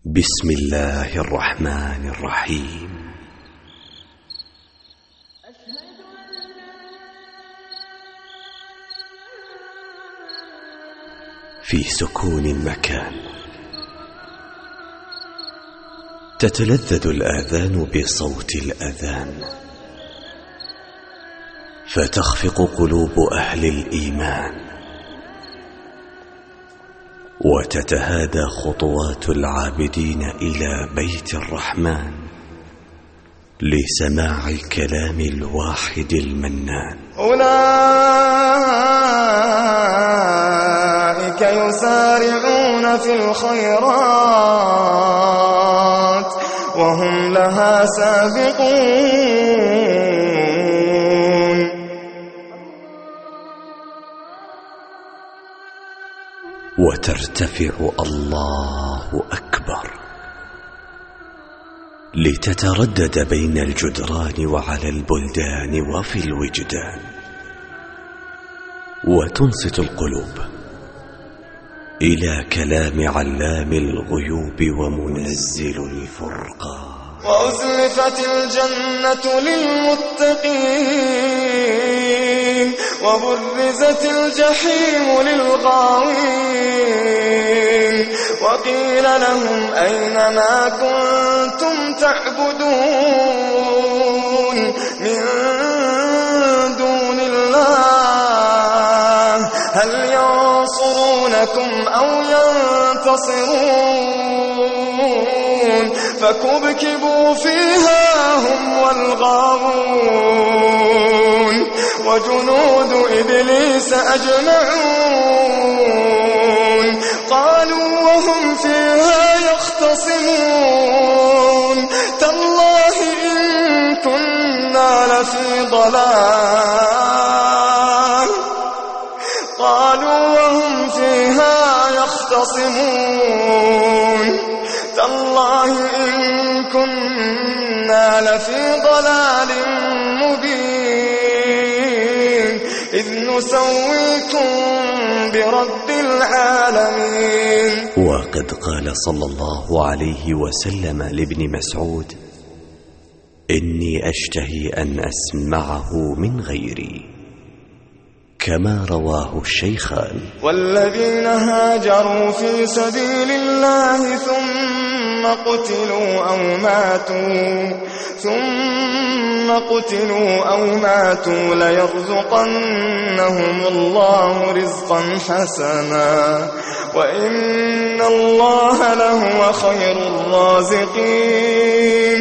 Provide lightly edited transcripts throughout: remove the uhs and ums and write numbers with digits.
بسم الله الرحمن الرحيم. في سكون المكان تتلذذ الآذان بصوت الأذان، فتخفق قلوب أهل الإيمان، وتتهادى خطوات العابدين إلى بيت الرحمن لسماع كلام الواحد المنان. أولئك يسارعون في الخيرات وهم لها سابقون. وترتفع الله أكبر لتتردد بين الجدران وعلى البلدان وفي الوجدان، وتنصت القلوب إلى كلام علام الغيوب ومنزل الفرقان. وأزلفت الجنة للمتقين وبرزت الجحيم للغاوين، وقيل لهم أين ما كنتم تعبدون من دون الله هل ينصرونكم أو ينتصرون، فكبكبوا فيها هم والغاوون وجنود إبليس أجمعون. قالوا وهم فيها يختصمون تالله إن كنا لفي ضلال. قالوا وهم فيها يختصمون تالله إن كنا لفي ضلال مبين إذ نسويكم برب العالمين. وقد قال صلى الله عليه وسلم لابن مسعود: إني أشتهي أن أسمعه من غيري، كما رواه الشيخان. والذين هاجروا في سبيل الله ثم قتلوا أو ماتوا ليرزقنهم الله رزقا حسنا وإن الله لهو خير الرازقين.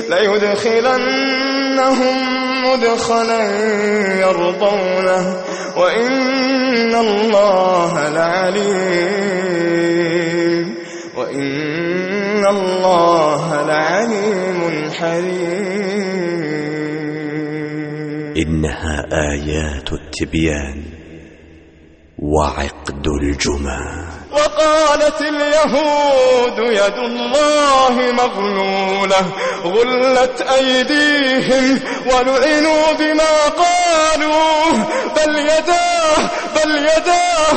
ليدخلنهم مدخلا يرضونه وإن الله لعليم حليم. إنها آيات التبيان وعقد الجمان. وقالت اليهود يد الله مغلولة غلت أيديهم ولعنوا بما قالوا بل يداه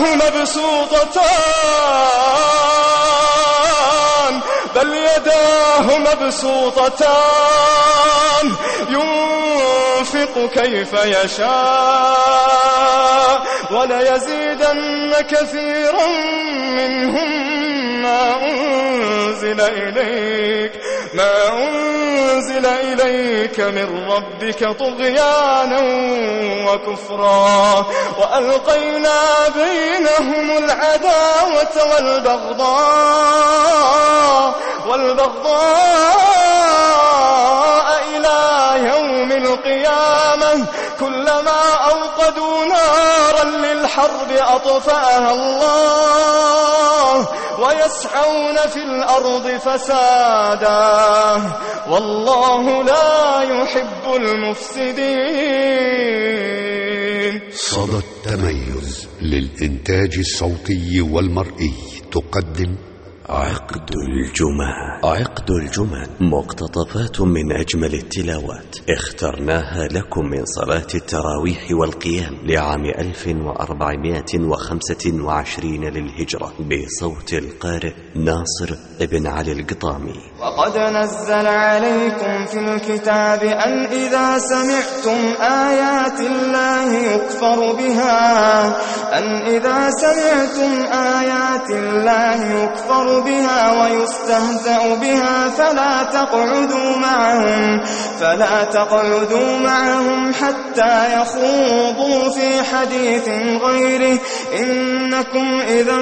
مبسوطتان ينفق كيف يشاء وليزيدن كثيرا منهم ما أنزل إليك من ربك طغيانا وكفرا وألقينا بينهم العداوة والبغضاء إلى يوم القيامة كلما أوقدوا نارا للحرب أطفأها الله ويسعون في الأرض فسادا والله لا يحب المفسدين. صدى التميز للإنتاج الصوتي والمرئي تقدم عقد الجمعة مقتطفات من أجمل التلاوات اخترناها لكم من صلاة التراويح والقيام لعام 1425 للهجرة بصوت القارئ ناصر ابن علي القطامي. وقد نزل عليكم في الكتاب أن إذا سمعتم آيات الله يكفر بها ويستهزأ بها فلا تقعدوا معهم حتى يخوضوا في حديث غيره إنكم إذا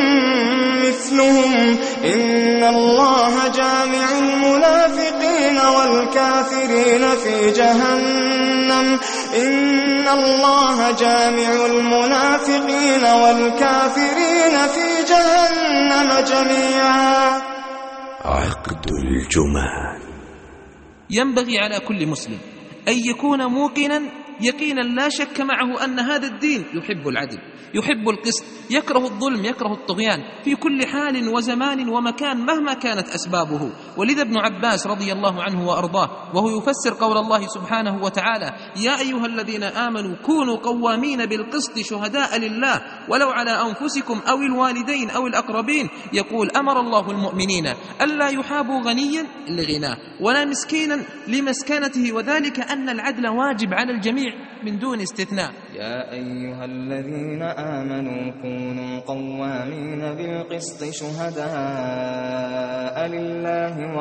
مثلهم إن الله جامع المنافقين والكافرين في جهنم جميعا. عقد الجمعة. ينبغي على كل مسلم أن يكون موقنا يقينا لا شك معه أن هذا الدين يحب العدل، يحب القسط، يكره الظلم، يكره الطغيان في كل حال وزمان ومكان مهما كانت أسبابه. ولذا ابن عباس رضي الله عنه وأرضاه وهو يفسر قول الله سبحانه وتعالى: يا أيها الذين آمنوا كونوا قوامين بالقسط شهداء لله ولو على أنفسكم أو الوالدين أو الأقربين، يقول: أمر الله المؤمنين ألا يحابوا غنيا لغناه ولا مسكينا لمسكنته، وذلك أن العدل واجب على الجميع من دون استثناء. يا أيها الذين آمنوا كونوا قوامين بالقسط شهداء لله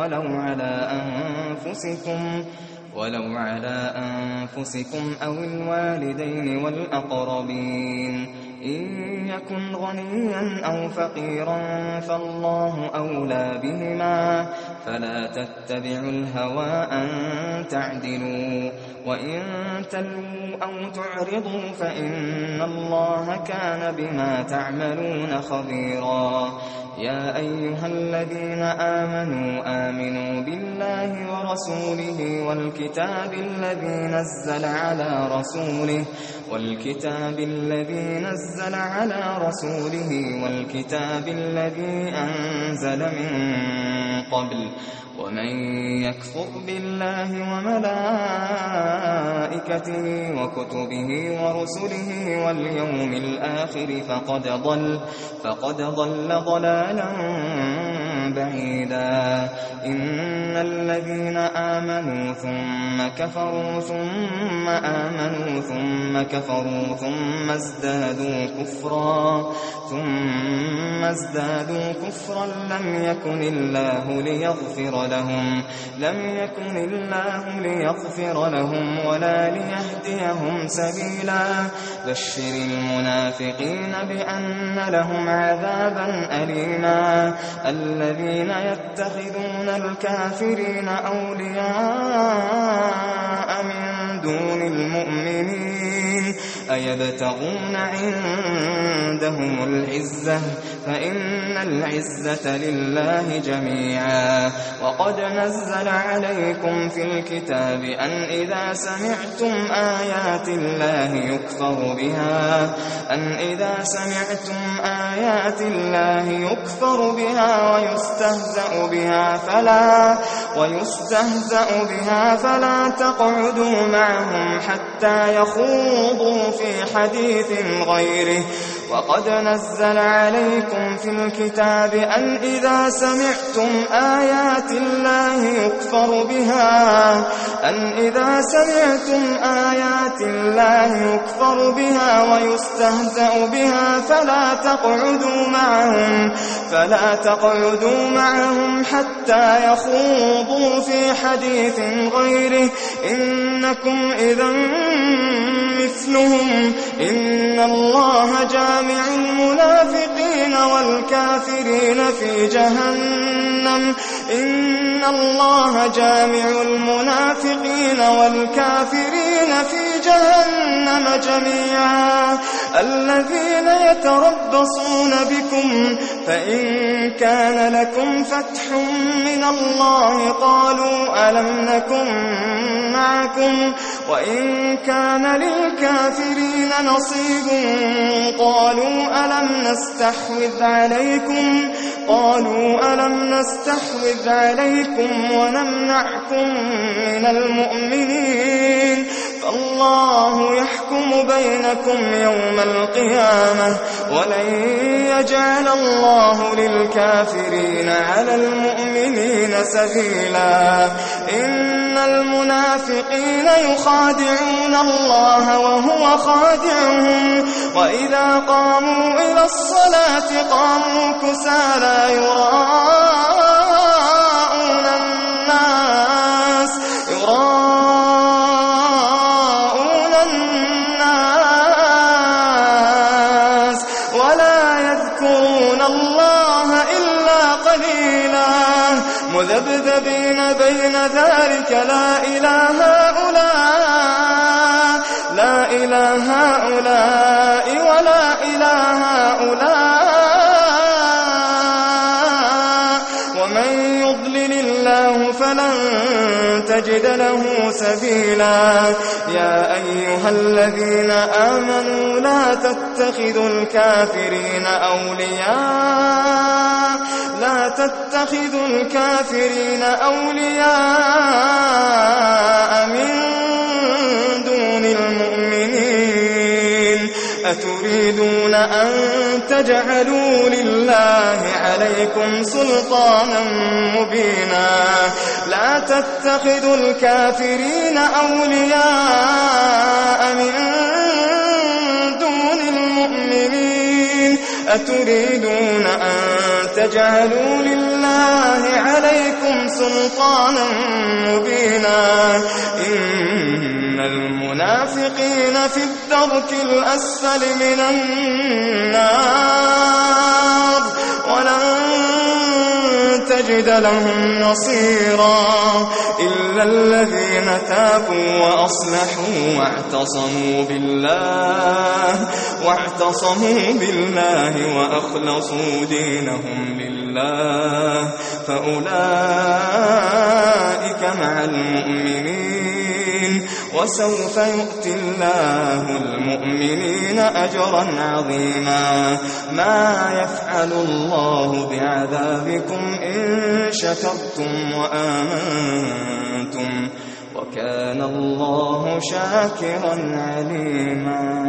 ولو على أنفسكم أو الوالدين والأقربين إن يكن غنيا أو فقيرا فالله أولى بهما فلا تتبعوا الهوى أن تعدلوا وإن تلووا أو تعرضوا فإن الله كان بما تعملون خبيرا. يا أيها الذين آمنوا بالله ورسوله والكتاب الذي نزل على رسوله والكتاب الذي أنزل من قبل ومن يكفر بالله وملائكته وكتبه ورسله واليوم الآخر فقد ضل ضلالا بعيدا. إن الذين آمنوا ثم كفروا ثم آمنوا ثم كفروا ثم ازدادوا كفرا لم يكن الله ليغفر لهم ولا ليهديهم سبيلا. بشر المنافقين بأن لهم عذابا أليما. الذين يتخذون الكافرين أولياء من دون المؤمنين أيبتغون عندهم العزة فإن العزة لله جميعا. وقد نزل عليكم في الكتاب أن إذا سمعتم آيات الله يكفر بها ويستهزأ بها فلا تقعدوا معهم حتى يخوضوا في حديث غيره. وقد نزل عليكم في الكتاب أن إذا سمعتم آيات الله يكفر بها ويستهزأ بها فلا تقعدوا معهم حتى يخوضوا في حديث غيره إنكم إذا مثلهم إن الله جامع المنافقين والكافرين في جهنم جميعا. الذين يتربصون بكم فإن كان لكم فتح من الله قالوا ألم نكن معكم وإن كان للكافرين نصيب قالوا ألم نستحوذ عليكم قالوا ألم نستحوذ عليكم ونمنعكم من المؤمنين فالله يحكم بينكم يوم القيامة ولن يجعل الله للكافرين على المؤمنين سبيلا إن المنافقين يخادعون الله وهو خادعهم وإذا قاموا إلى الصلاة قاموا كسالى يراءون الناس ولا يذكرون الله إلا قليلا مذبذبين بين ذلك لا إله هؤلاء ولا إله هؤلاء ومن يضلل الله فلن تجد له سبيلا يا أيها الذين آمنوا لا تتخذوا الكافرين أولياء من دون المؤمنين أتريدون أن تجعلوا لله عليكم سلطانا مبينا لا تتخذوا الكافرين أولياء من دون المؤمنين أتريدون أن تجعلوا لله عليكم سلطانا مبينا إن المنافقين في الدرك الأسفل من النار ولن تجد لهم نصيرا إلا الذين تابوا وأصلحوا واعتصموا بالله وأخلصوا دينهم لله فأولئك مع المؤمنين وسوف يؤتي الله المؤمنين أجرا عظيما ما يفعل الله بعذابكم إن شكرتم وآمنتم وكان الله شاكرا عليما.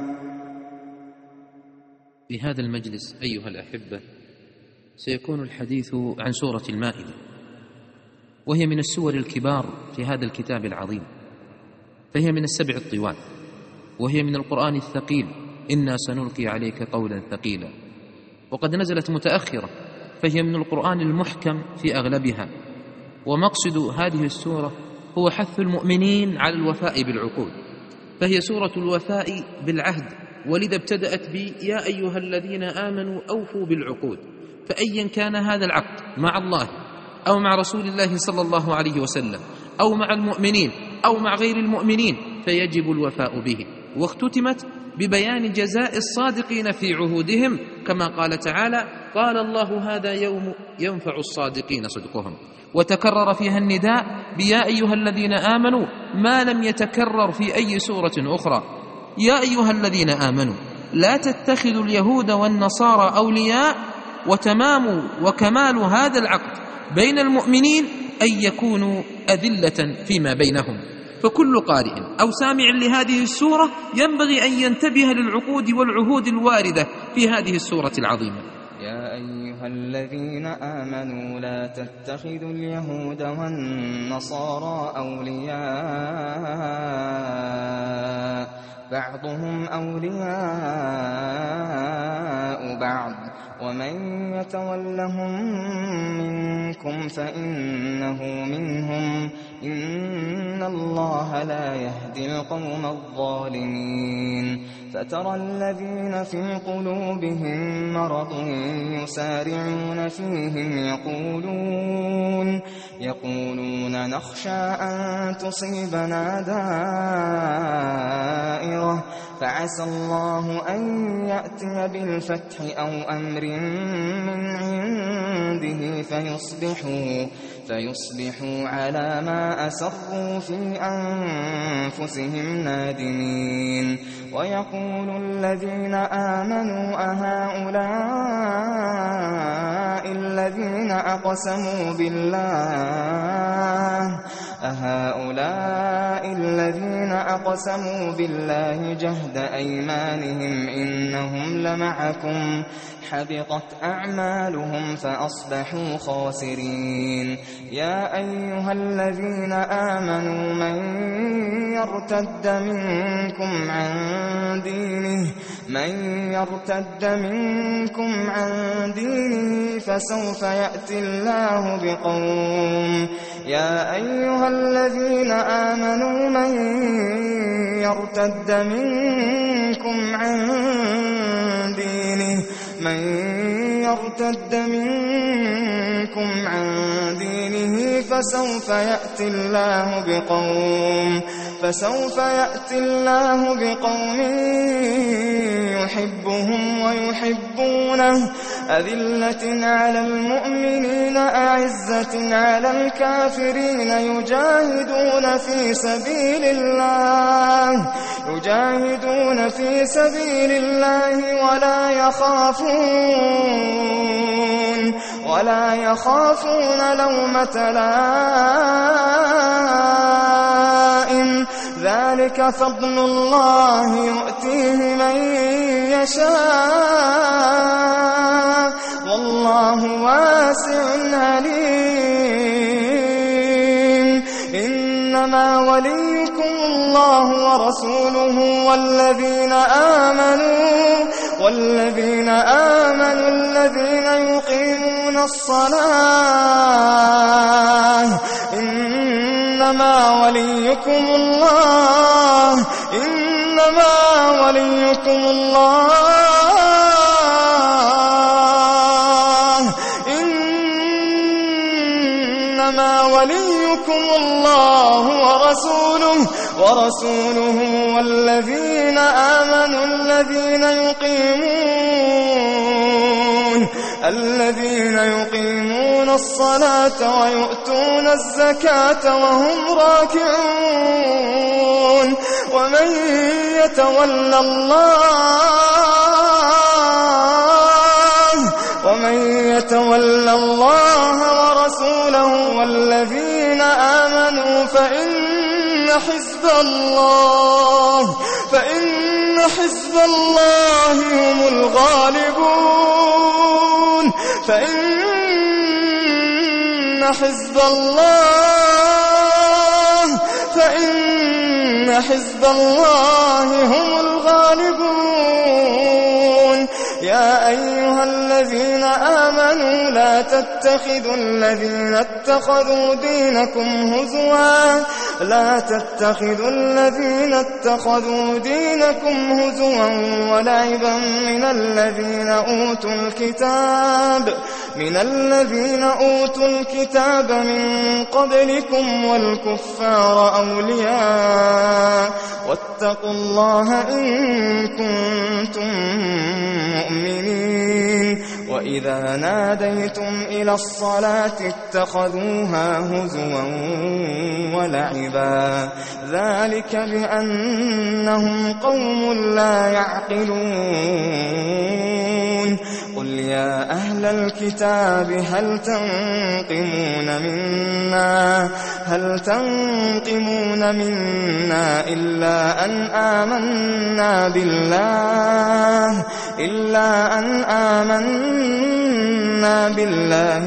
في هذا المجلس أيها الأحبة سيكون الحديث عن سورة المائدة، وهي من السور الكبار في هذا الكتاب العظيم، فهي من السبع الطوال، وهي من القرآن الثقيل إنا سنلقي عليك قولا ثقيلا، وقد نزلت متأخرة، فهي من القرآن المحكم في أغلبها. ومقصد هذه السورة هو حث المؤمنين على الوفاء بالعقود، فهي سورة الوفاء بالعهد، ولذا ابتدأت يا أيها الذين آمنوا أوفوا بالعقود. فأيا كان هذا العقد مع الله أو مع رسول الله صلى الله عليه وسلم أو مع المؤمنين أو مع غير المؤمنين فيجب الوفاء به. واختتمت ببيان جزاء الصادقين في عهودهم، كما قال تعالى قال الله هذا يوم ينفع الصادقين صدقهم. وتكرر فيها النداء بيا أيها الذين آمنوا ما لم يتكرر في أي سورة أخرى. يا أيها الذين آمنوا لا تتخذوا اليهود والنصارى أولياء، وتمام وكمال هذا العقد بين المؤمنين أن يكونوا أذلة فيما بينهم. فكل قارئ أو سامع لهذه السورة ينبغي أن ينتبه للعقود والعهود الواردة في هذه السورة العظيمة. يا أيها الذين آمنوا لا تتخذوا اليهود والنصارى أولياء بعضهم أولياء بعض ومن يتولهم منكم فإنه منهم إن الله لا يهدي القوم الظالمين. فترى الذين في قلوبهم مرض يسارعون فيهم يقولون نخشى أن تصيبنا دائرة فعسى الله أن يأتي بالفتح أو أمر من عنده فيصبحوا على ما أسروا في أنفسهم نادمين. ويقول الذين آمنوا أهؤلاء الذين أقسموا بالله جهد أيمانهم إنهم لمعكم حبطت أعمالهم فأصبحوا خاسرين. يا أيها الذين آمنوا من يرتد منكم عن دينه فسوف يأتي الله بقوم يا أيها الذين آمنوا من يرتد منكم عن دينه فسوف يأتي الله بقوم يحبهم ويحبونه أذلة على المؤمنين أعزة على الكافرين يجاهدون في سبيل الله ولا يخافون لومة لائم ذلك فضل الله يؤتيه من يشاء والله واسع عليم. إنما وليكم الله ورسوله والذين آمنوا الذين يقيمون الصلاة إنما وليكم الله ورسوله والذين آمنوا الذين يقيمون الصلاة ويؤتون الزكاة وهم راكعون. ومن يتول الله ورسوله والذين آمنوا فإن حزب الله هم الغالبون. فإن حزب الله هم الغالبون. يا أيها الذين آمنوا لا تتخذوا الذين اتخذوا دينكم هزوا ولعبا من الذين أوتوا الكتاب من قبلكم والكفار أولياء واتقوا الله إن كنتم مؤمنين. وإذا ناديتم إلى الصلاة اتخذوها هزوا ولعبا ذلك بأنهم قوم لا يعقلون. قل يا أهل الكتاب هل تنقمون منا إلا أن آمنا بالله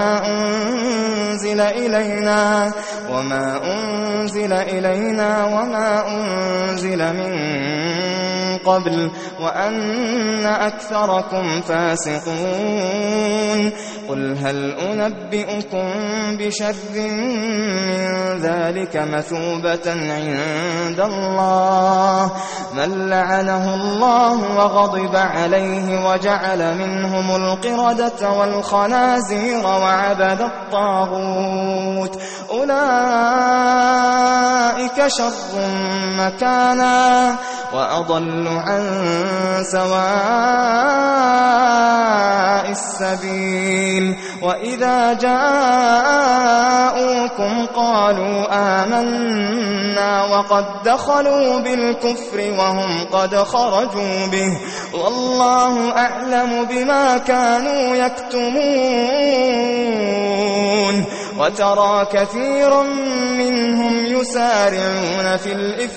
وما أنزل إلينا وما أنزل من قبل وأن أكثركم فاسقون. قل هل أنبئكم بشر من ذلك مثوبة عند الله من لعنه الله وغضب عليه وجعل منهم القردة والخنازير وعبد الطاغوت أولئك شر مكانا وأضل عن سواء السبيل. وإذا جاءوكم قالوا آمنا وقد دخلوا بالكفر وهم قد خرجوا به والله أعلم بما كانوا يكتمون وترى كثيرا منهم يسارعون في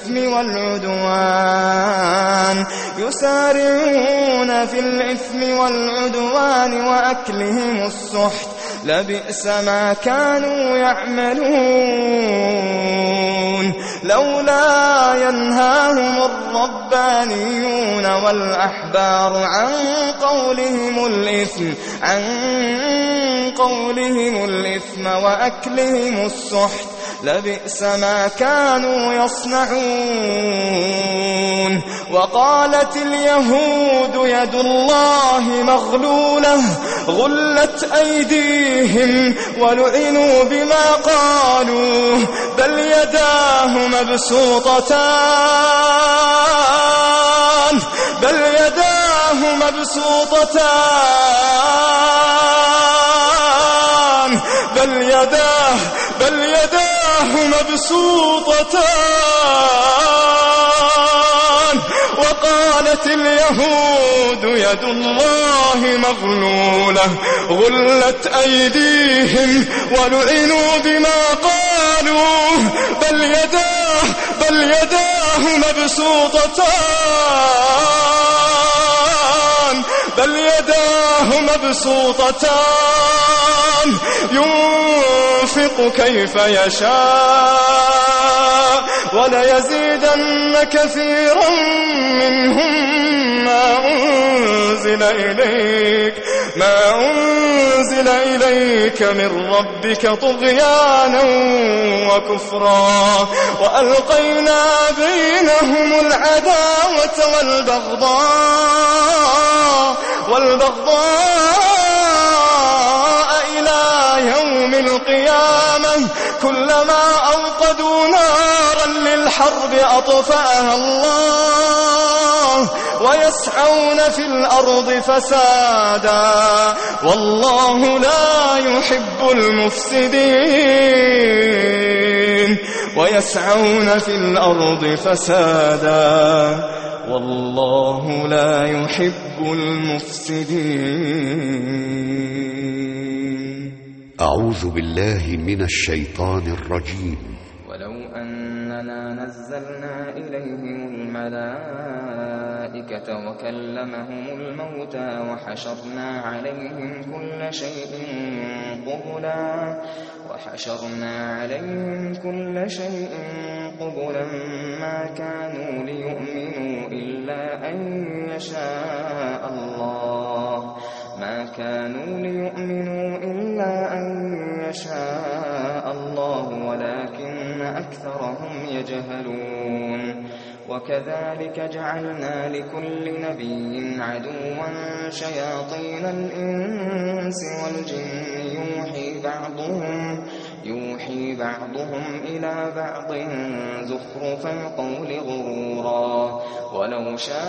الإثم والعدوان وأكلهم السحت لبئس ما كانوا يعملون لولا ينهاهم الربانيون والأحبار عن قولهم الإثم وأكلهم السحت لبئس ما كانوا يصنعون وقالت اليهود يد الله مغلولة غلت أيديهم ولعنوا بما قالوا بل يداه مبسوطتان بل يداه مبسوطتان وقالت اليهود يد الله مغلولة غلت أيديهم ولعنوا بما قالوا بل يداه مبسوطتان ينفق كيف يشاء وليزيدن كثيرا منهم ما أنزل إليك من ربك طغيانا وكفرا وألقينا بينهم العداوة والبغضاء إلى يوم القيامة كلما أوقدوا نارا للحرب أطفأها الله ويسعون في الأرض فسادا والله لا يحب المفسدين ويسعون في الأرض فسادا والله لا يحب المفسدين. أعوذ بالله من الشيطان الرجيم. ولو أننا نزلنا إليهم الملائكة وكلمهم الموتى وحشرنا عليهم كل شيء قبلا ما كانوا ليؤمنوا إلا أن يشاء الله ولكن أكثرهم يجهلون وكذلك جعلنا لكل نبي عدوا شياطين الإنس والجن يوحي بعضهم إلى بعض زخرف القول غرورا ولو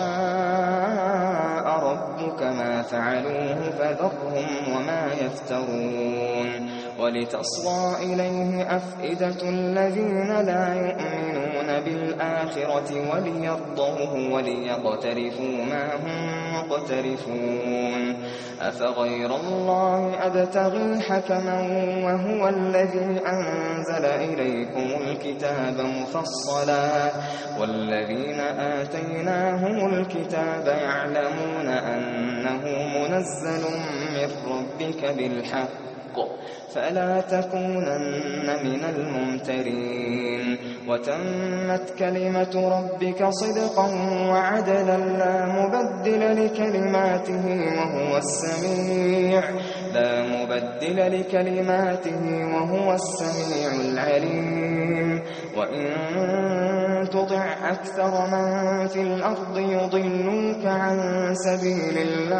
شاء ربك ما فعلوه فذرهم وما يفترون ولتصغى إليه أفئدة الذين لا يؤمنون بالآخرة وليرضوه وليقترفوا ما هم مقترفون أفغير الله أبتغي حكما وهو الذي أنزل إليكم الكتاب مفصلا والذين آتيناهم الكتاب يعلمون أنه منزل من ربك بالحق فلا تكونن من الممترين وتمت كلمة ربك صدقا وعدلا لا مبدل لكلماته وهو السميع العليم وإن تطع أكثر من في الأرض يضلوك عن سبيل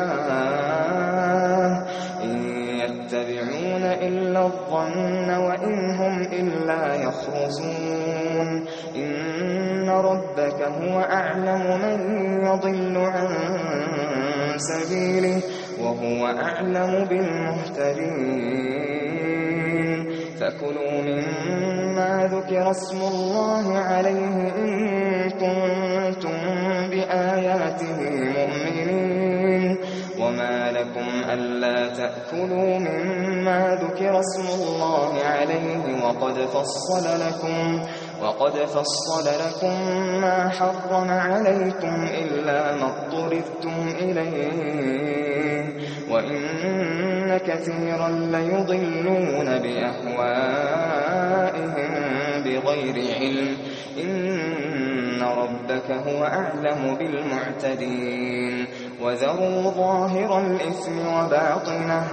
الله يتبعون إلا الظن وإن هم إلا يخرصون إن ربك هو أعلم من يضل عن سبيله وهو أعلم بالمهتدين فكلوا مما ذكر اسم الله عليه إن كنتم بآياته مؤمنين وما لكم ألا تأكلوا مما ذكر اسم الله عليه وقد فصل لكم ما حرم عليكم إلا ما اضطررتم إليه وإن كثيرا ليضلون بأهوائهم بغير علم إن ربك هو أعلم بالمعتدين وذروا ظاهر الإثم وباطنه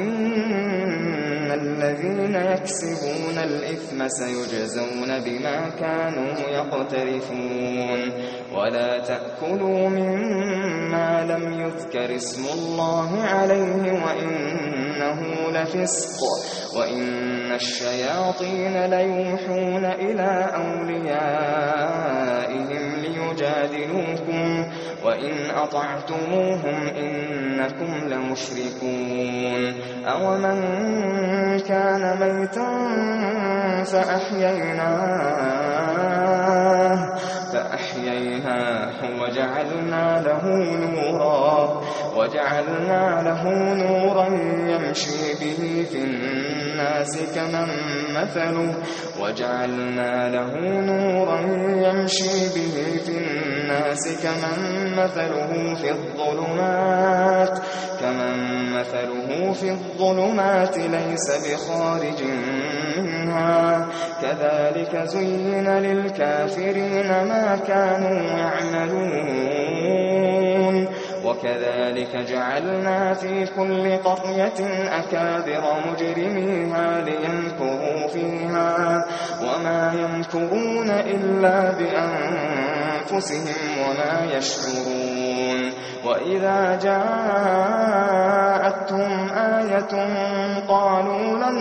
إن الذين يكسبون الإثم سيجزون بما كانوا يقترفون ولا تأكلوا مما لم يذكر اسم الله عليه وإنه لفسق وإن الشياطين ليوحون إلى أوليائهم ليجادلوكم وإن أطعتموهم إنكم لمشركون أومن كان ميتا فأحييناه وجعلنا له نورا يمشي به في الناس كمن مثله في الظلمات ليس بخارج منها كذلك زين للكافرين ما كانوا يعملون وكذلك جعلنا في كل قرية أكابر مجرميها ليمكروا فيها وما يمكرون إلا بأنفسهم وما يشعرون وإذا جاءتهم آية قالوا لن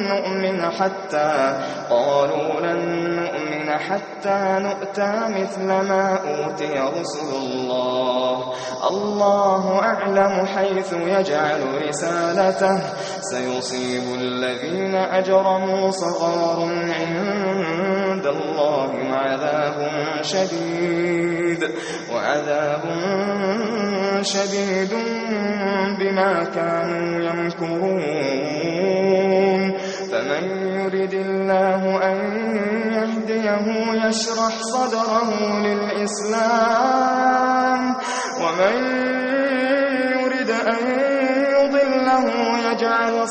نؤمن حتى نؤتى مثل ما أوتي رسل الله أعلم حيث يجعل رسالته سيصيب الذين أجرموا صغار عند الله وعذاب شديد بما كانوا يمكرون فمن يرد الله أن يهديه يشرح صدره للإسلام ومن يرد أن يضله يجعل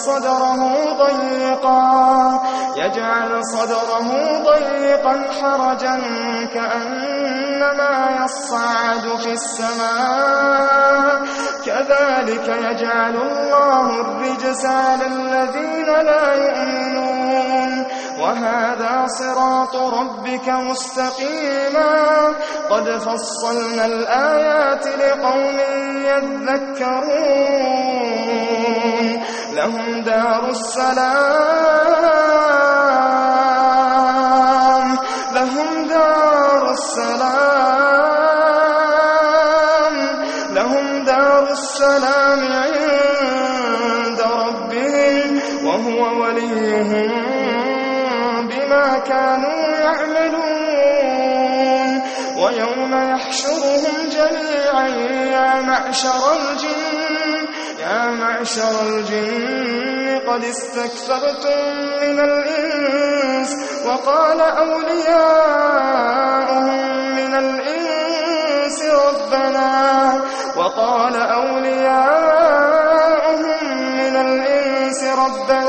صدره ضيقا حرجا كأنما يصعد في السماء كذلك يجعل الله الرجس على الذين لا يؤمنون وهذا صراط ربك مستقيما قد فصلنا الآيات لقوم يذكرون لهم دار السلام عند ربهم وهو وليهم بما كانوا يعملون ويوم يحشرهم جميعا يا معشر الجن قد استكثرتم من الإنس وقال أولياؤهم من الإنس ربنا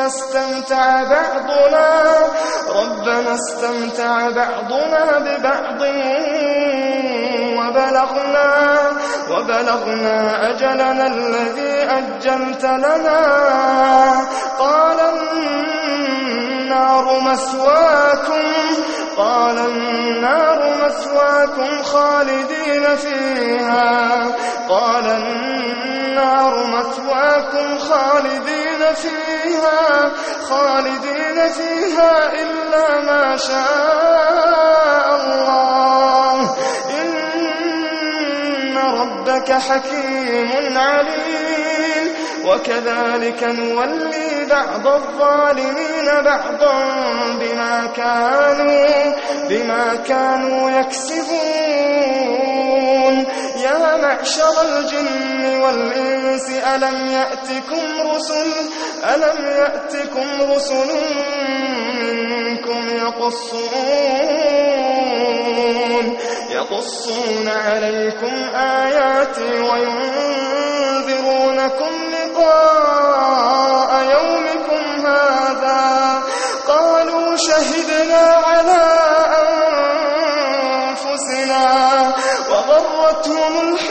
استمتع بعضنا ببعض وبلغنا أجلنا الذي أجلت لنا قال النار مثواكم خالدين فيها إلا ما شاء الله إن ربك حكيم عليم وكذلك نولي بعض الظالمين بعضا بما كانوا يكسبون. يا معشر الجن والإنس ألم يأتكم رسل منكم يقصون عليكم آياتي وينذرونكم لقاء يومكم هذا. قالوا شهدنا على أنفسنا وغرتهم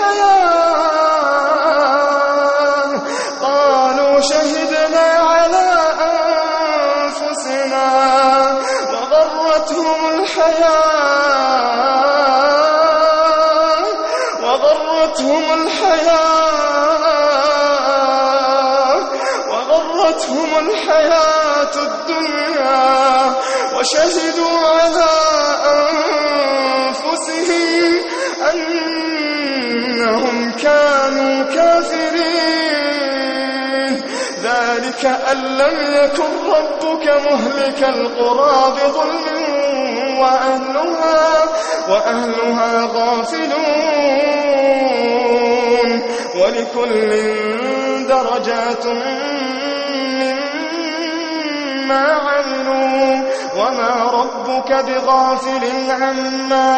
الحياة الدنيا وشهدوا على أنفسهم أنهم كانوا كافرين. ذلك أن لم يكن ربك مهلك القرى بظلم وأهلها غافلون. ولكل درجات مما عملوا وما ربك بغافل عما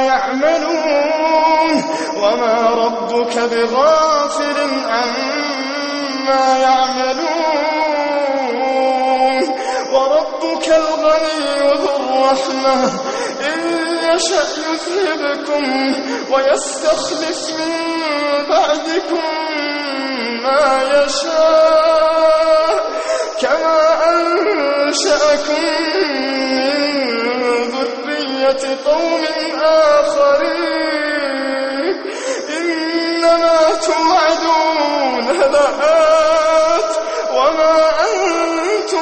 يعملون. وربك الغني ذو الرحمة إن يشأ يذهبكم ويستخلف من بعدكم ما يشاء كما أنشأكم من ذرية قوم آخرين. إنما توعدون لآت وما أنتم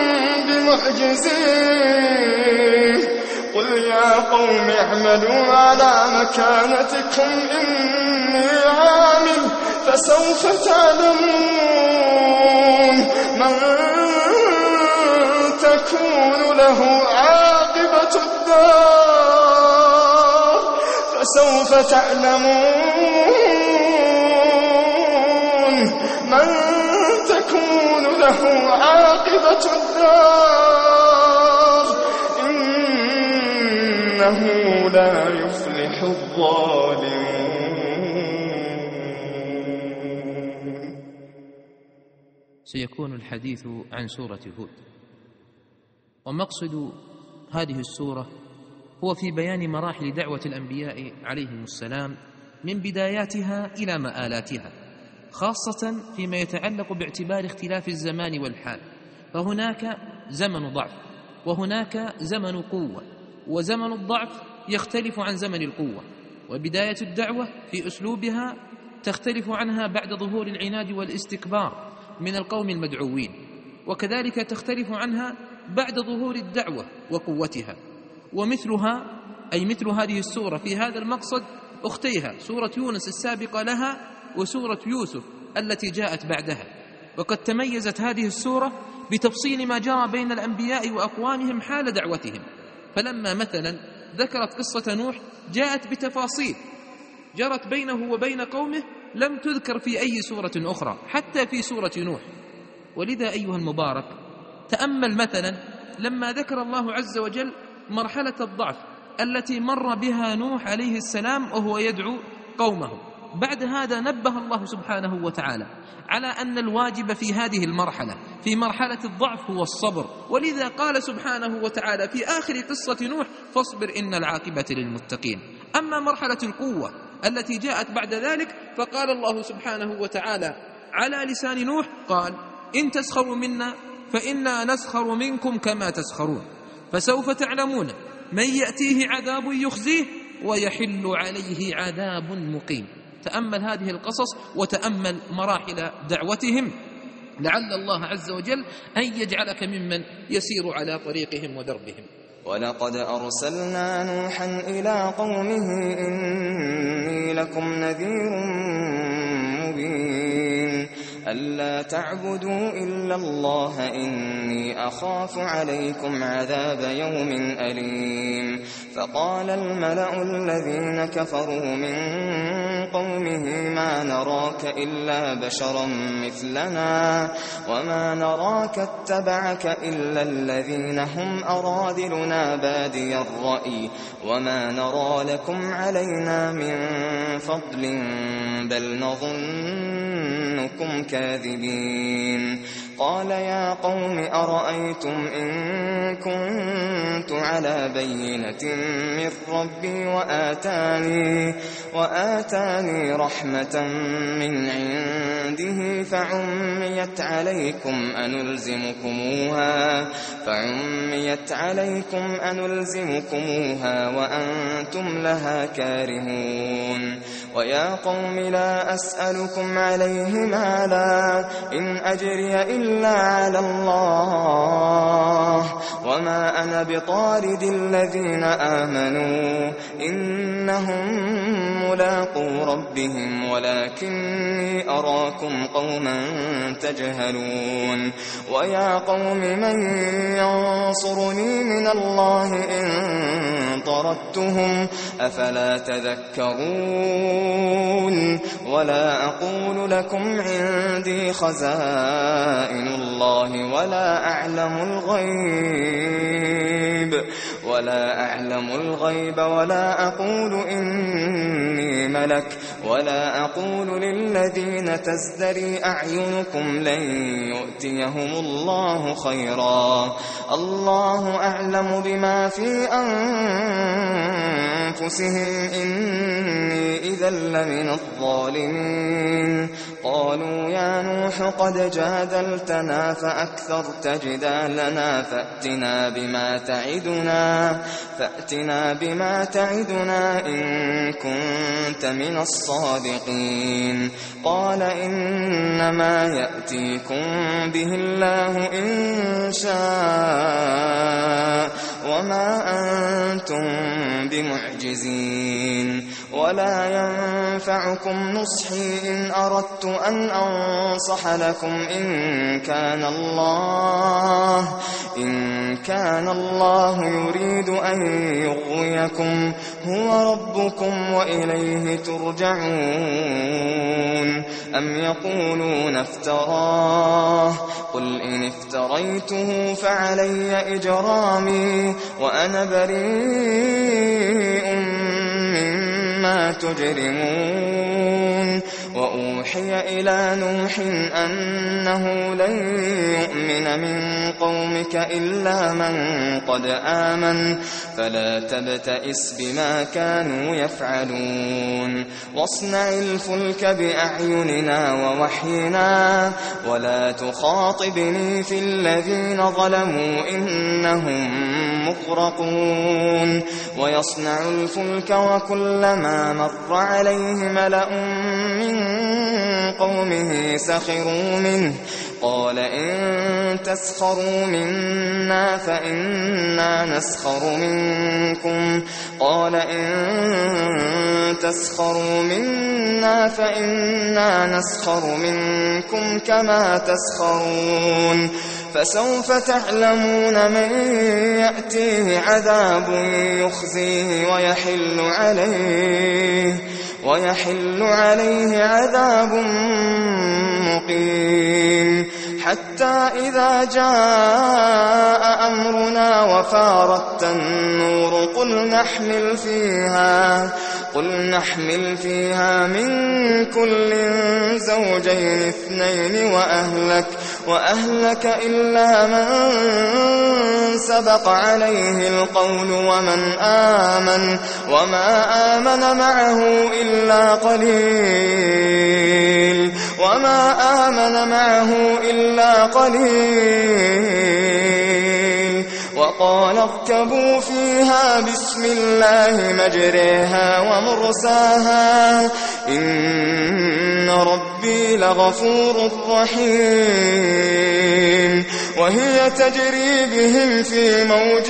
بمعجزين. قل يا قوم اعملوا على مكانتكم إني عامل فسوف تعلمون من تكون له عاقبة الدار إنه لا يفلح الظالمون. سيكون الحديث عن سورة هود، ومقصد هذه السورة هو في بيان مراحل دعوة الأنبياء عليهم السلام من بداياتها إلى مآلاتها، خاصة فيما يتعلق باعتبار اختلاف الزمان والحال. فهناك زمن ضعف وهناك زمن قوة، وزمن الضعف يختلف عن زمن القوة، وبداية الدعوة في أسلوبها تختلف عنها بعد ظهور العناد والاستكبار من القوم المدعوين، وكذلك تختلف عنها بعد ظهور الدعوة وقوتها. ومثلها أي مثل هذه السورة في هذا المقصد أختيها سورة يونس السابقة لها وسورة يوسف التي جاءت بعدها. وقد تميزت هذه السورة بتفصيل ما جرى بين الأنبياء وأقوامهم حال دعوتهم، فلما مثلا ذكرت قصة نوح جاءت بتفاصيل جرت بينه وبين قومه لم تذكر في أي سورة أخرى حتى في سورة نوح. ولذا أيها المبارك تأمل مثلا لما ذكر الله عز وجل مرحلة الضعف التي مر بها نوح عليه السلام وهو يدعو قومه، بعد هذا نبه الله سبحانه وتعالى على أن الواجب في هذه المرحلة في مرحلة الضعف هو الصبر، ولذا قال سبحانه وتعالى في آخر قصة نوح فاصبر إن العاقبة للمتقين. أما مرحلة القوة التي جاءت بعد ذلك فقال الله سبحانه وتعالى على لسان نوح قال إن تسخروا منا فإنا نسخر منكم كما تسخرون فسوف تعلمون من يأتيه عذاب يخزيه ويحل عليه عذاب مقيم. تأمل هذه القصص وتأمل مراحل دعوتهم لعل الله عز وجل أن يجعلك ممن يسير على طريقهم ودربهم. ولقد أرسلنا نوحا إلى قومه إني لكم نذير مبين ألا تعبدوا إلا الله إني أخاف عليكم عذاب يوم أليم فقال الملأ الذين كفروا من قومه ما نراك إلا بشرا مثلنا وما نراك اتبعك إلا الذين هم أرادلنا بادي الرأي وما نرى لكم علينا من فضل بل نظنكم كاذبين قال يا قوم أرأيتم إن كنت على بينة من ربي وآتاني رحمة من عنده فعميت عليكم أنلزمكموها وأنتم لها كارهون ويا قوم لا أسألكم عليه مالا إن أجري إلا على الله وما أنا بطارد الذين آمنوا إنهم ملاقو ربهم ولكني أراكم قوما تجهلون ويا قوم من ينصرني من الله إن طردتهم أفلا تذكرون ولا أقول لكم عندي خزائن الله ولا أعلم الغيب ولا أقول إني ملك ولا أقول للذين تزدري أعينكم لن يؤتيهم الله خيرا الله أعلم بما في أنفسهم إني إذا لمن الظالمين قالوا يا نوح قد جادلتنا فأكثرت جدالنا فأتنا بما تعدنا إن كنت من الصادقين قال إنما يأتيكم به الله إن شاء وما أنتم بمعجزين ولا ينفعكم نصحي إن أردت أن أنصح لكم إن كان الله يريد أن يغويكم هو ربكم وإليه ترجعون أم يقولون افتراه قل إن افتريته فعلي إجرامي وأنا بريء مما تجرمون وأوحي إلى نوح أنه لن يؤمن من قومك إلا من قد آمن فلا تبتئس بما كانوا يفعلون واصنع الفلك بأعيننا ووحينا ولا تخاطبني في الذين ظلموا إنهم مغرقون ويصنع الفلك وكلما مر عليه ملأ من قومه سخروا منه قال إن تسخروا منا فإنا نسخر منكم كما تسخرون فسوف تعلمون من يأتيه عذاب يخزيه ويحل عليه عذاب مقيم حتى إذا جاء أمرنا وفارت النور قل نحمل فيها من كل زوجين اثنين وأهلك إلا من سبق عليه القول وما آمن معه إلا قليل وقال اركبوا فيها بسم الله مجريها ومرساها إن ربي لغفور رحيم وهي تجري بهم في موج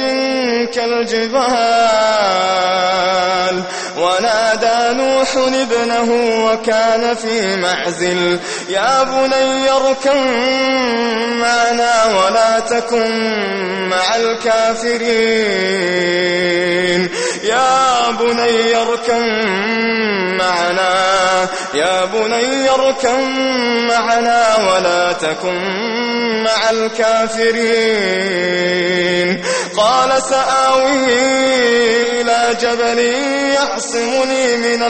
كالجبال ونادى نوح ابنه وكان في معزل يا بني اركب معنا ولا تكن مع الكافرين يا بني اركب معنا ولا تكن مع الكافرين قال سآوي إلى جبل يعصمني من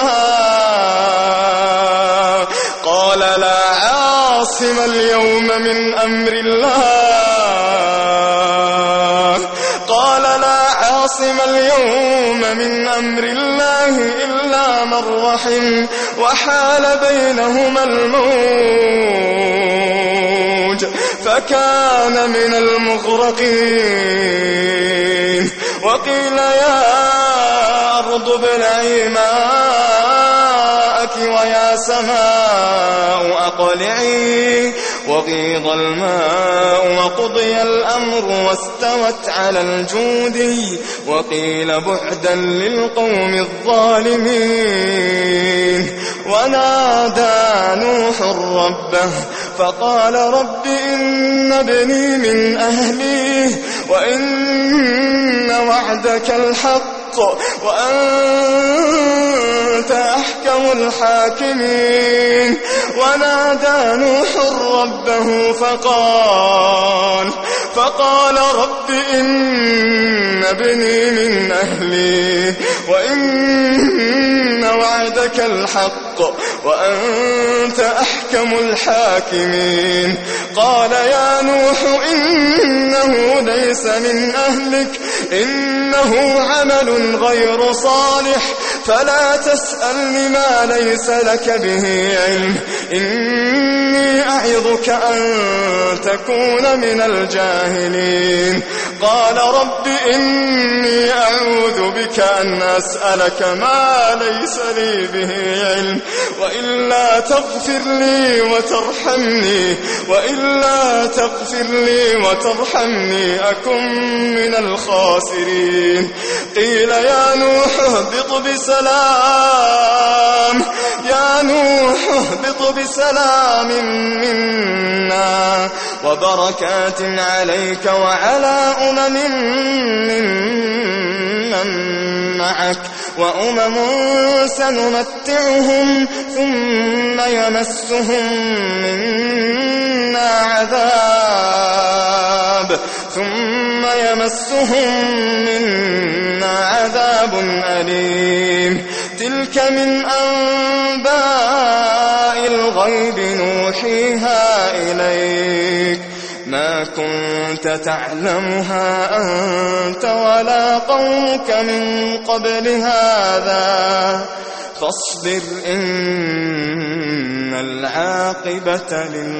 الماء قال لا عاصم اليوم من أمر الله إلا من رحم وحال بينهما الموج فكان من المغرقين وقيل يا أرض ابلعي ماءك ويا سماء أقلعي وغيض الماء وقضي الأمر واستوت على الجودي وقيل بعدا للقوم الظالمين ونادى نوح ربه فقال رب إن ابني من أهلي وإن وعدك الحق وأنت أحكم الحاكمين ونادى نوح ربه فقال رب إن ابني من أهلي وإن وعدك الحق وأنت أحكم الحاكمين قال يا نوح إنه ليس من أهلك إنه عمل غير صالح فلا تسألني ما ليس لك به علم إني أعظك أن تكون من الجاهلين قال رب إني أعوذ بك أن أسألك ما ليس لي به علم وإلا تغفر لي وترحمني أكن من الخاسرين قيل يا نوح اهبط بسلام منا وبركات عليك وعلى ممن معك وأمم سنمتعهم ثم يمسهم منا عذاب أليم تلك من أنباء الغيب نوحيها إليك ما كنت تعلمها أنت ولا قومك من قبل هذا فاصبر إن العاقبة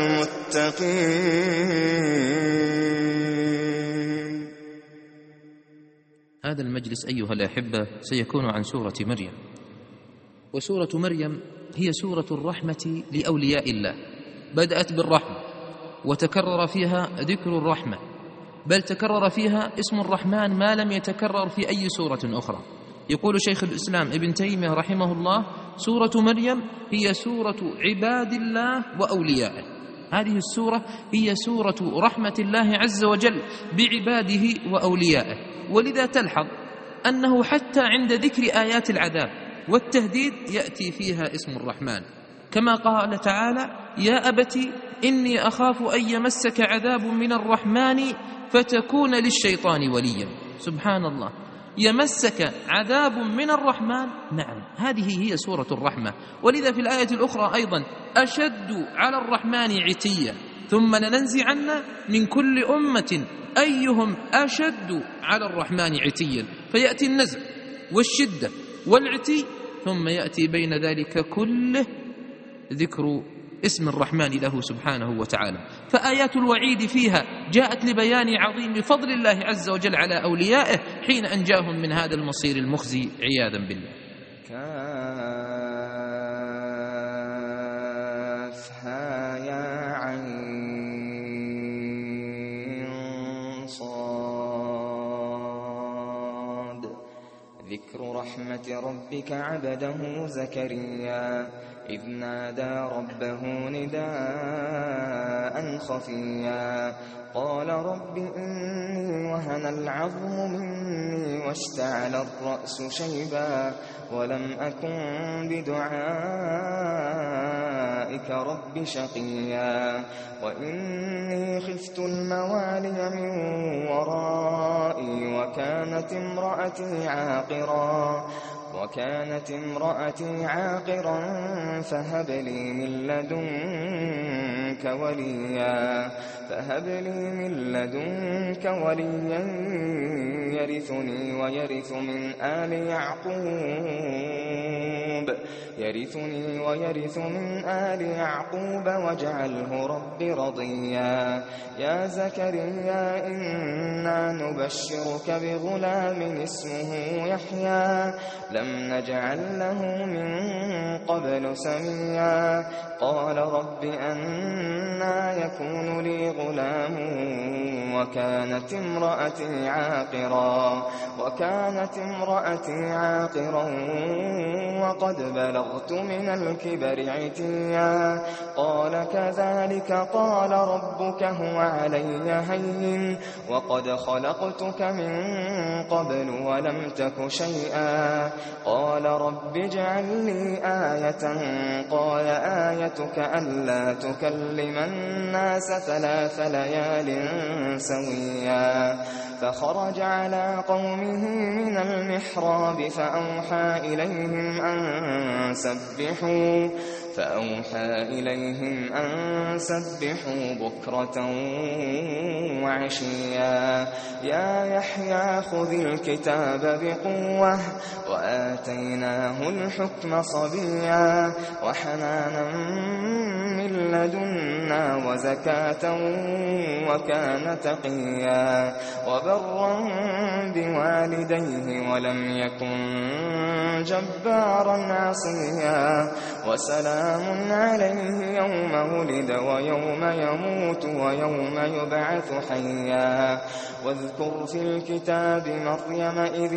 للمتقين. هذا المجلس أيها الأحبة سيكون عن سورة مريم، وسورة مريم هي سورة الرحمة لأولياء الله، بدأت بالرحمة وتكرر فيها ذكر الرحمة، بل تكرر فيها اسم الرحمن ما لم يتكرر في أي سورة أخرى. يقول شيخ الإسلام ابن تيمية رحمه الله: سورة مريم هي سورة عباد الله وأوليائه. هذه السورة هي سورة رحمة الله عز وجل بعباده وأوليائه، ولذا تلحظ أنه حتى عند ذكر آيات العذاب والتهديد يأتي فيها اسم الرحمن، كما قال تعالى: يا أبت إني أخاف أن يمسك عذاب من الرحمن فتكون للشيطان وليا. سبحان الله، يمسك عذاب من الرحمن، نعم هذه هي سورة الرحمة. ولذا في الآية الأخرى أيضا: أشد على الرحمن عتيا ثم لننزعن من كل أمة أيهم أشد على الرحمن عتيا، فيأتي النزع والشدة والعتي، ثم يأتي بين ذلك كله ذكر اسم الرحمن له سبحانه وتعالى. فآيات الوعيد فيها جاءت لبيان عظيم فضل الله عز وجل على أوليائه حين أنجاهم من هذا المصير المخزي عياذا بالله. كافها يا عين ذكر رحمة ربك عبده زكريا إذ نادى ربه نداء خفيا قال رب إني وهن العظم مني واشتعل الرأس شيبا ولم أكن بدعائك رب شقيا وإني خفت الموالي من ورائي وكانت امرأتي عاقرا فهب لي من لدنك وليا يرثني ويرث من آل يعقوب واجعله رب رضيا يا زكريا إنا نبشرك بغلام اسمه يحيى لم نجعل له من قبل سميا قال رب أنى يكون لي غلام وكانت امرأتي عاقرا وقد بلغت من الكبر عتيا قال كذلك قال ربك هو علي هين وقد خلقتك من قبل ولم تك شيئا قال رب اجعل لي آية قال آيتك ألا تكلم الناس 3 ليال سويا فخرج على قومه من المحراب فأوحى إليهم أن سبحوا بكرة وعشيا يا يحيى خذ الكتاب بقوة وآتيناه الحكم صبيا وحنانا من لدنا وزكاة وكان تقيا وبرا بوالديه ولم يكن جبارا عصيا وسلام عليه يوم ولد ويوم يموت ويوم يبعث حيا واذكر في الكتاب مريم إذ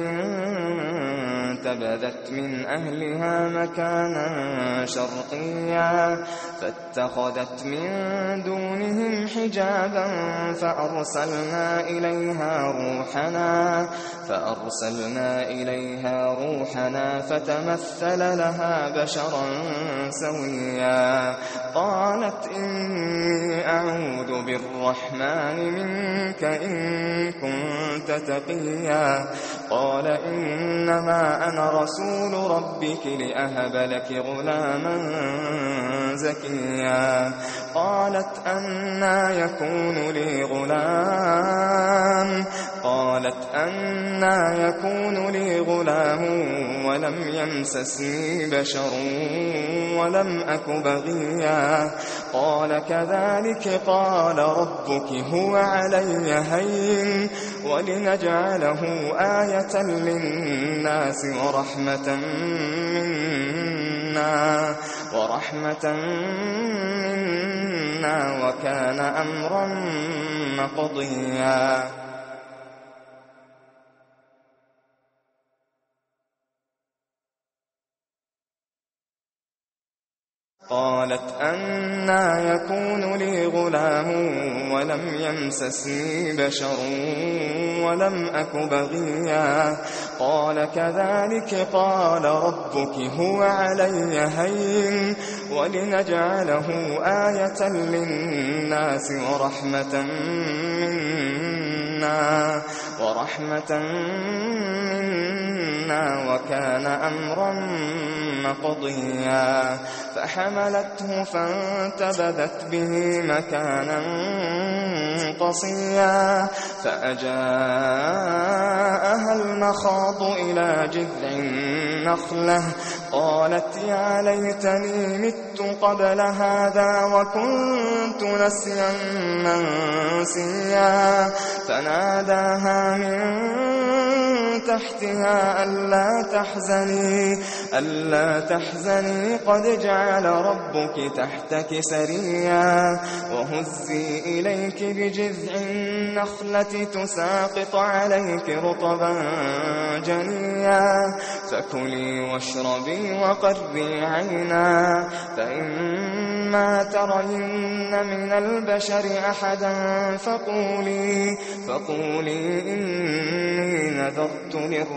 انتبذت من أهلها مكانا شرقيا فاتخذت من دونهم حجابا فأرسلنا إليها روحنا فتمثل لها بشرا سويا قالت إني أعوذ بالرحمن منك إن كنت تقيا قال إنما أنا رسول ربك لأهب لك غلاما زكيا قالت أنى يكون لي غلام ولم يمسسني بشر ولم أك بغيا قال كذلك قال ربك هو علي هين ولنجعله آية للناس ورحمة منا وكان أمرا مقضيا قالت أنى يكون لي غلام ولم يمسسني بشر ولم أك بغيا قال كذلك قال ربك هو علي هين ولنجعله آية للناس ورحمة منا وكان أمرا مقضيا فحملته فانتبذت به مكانا قصيا فأجاءها المخاض إلى جذع النخلة قالت يا ليتني مت قبل هذا وكنت نسيا منسيا فناداها من تحتها ألا تحزني قد جعل ربك تحتك سريا وهزي إليك بجذع النخلة تساقط عليك رطبا جنيا فكلي واشربي وقري عينا فإما ترين من البشر أحدا فقولي إني نذرت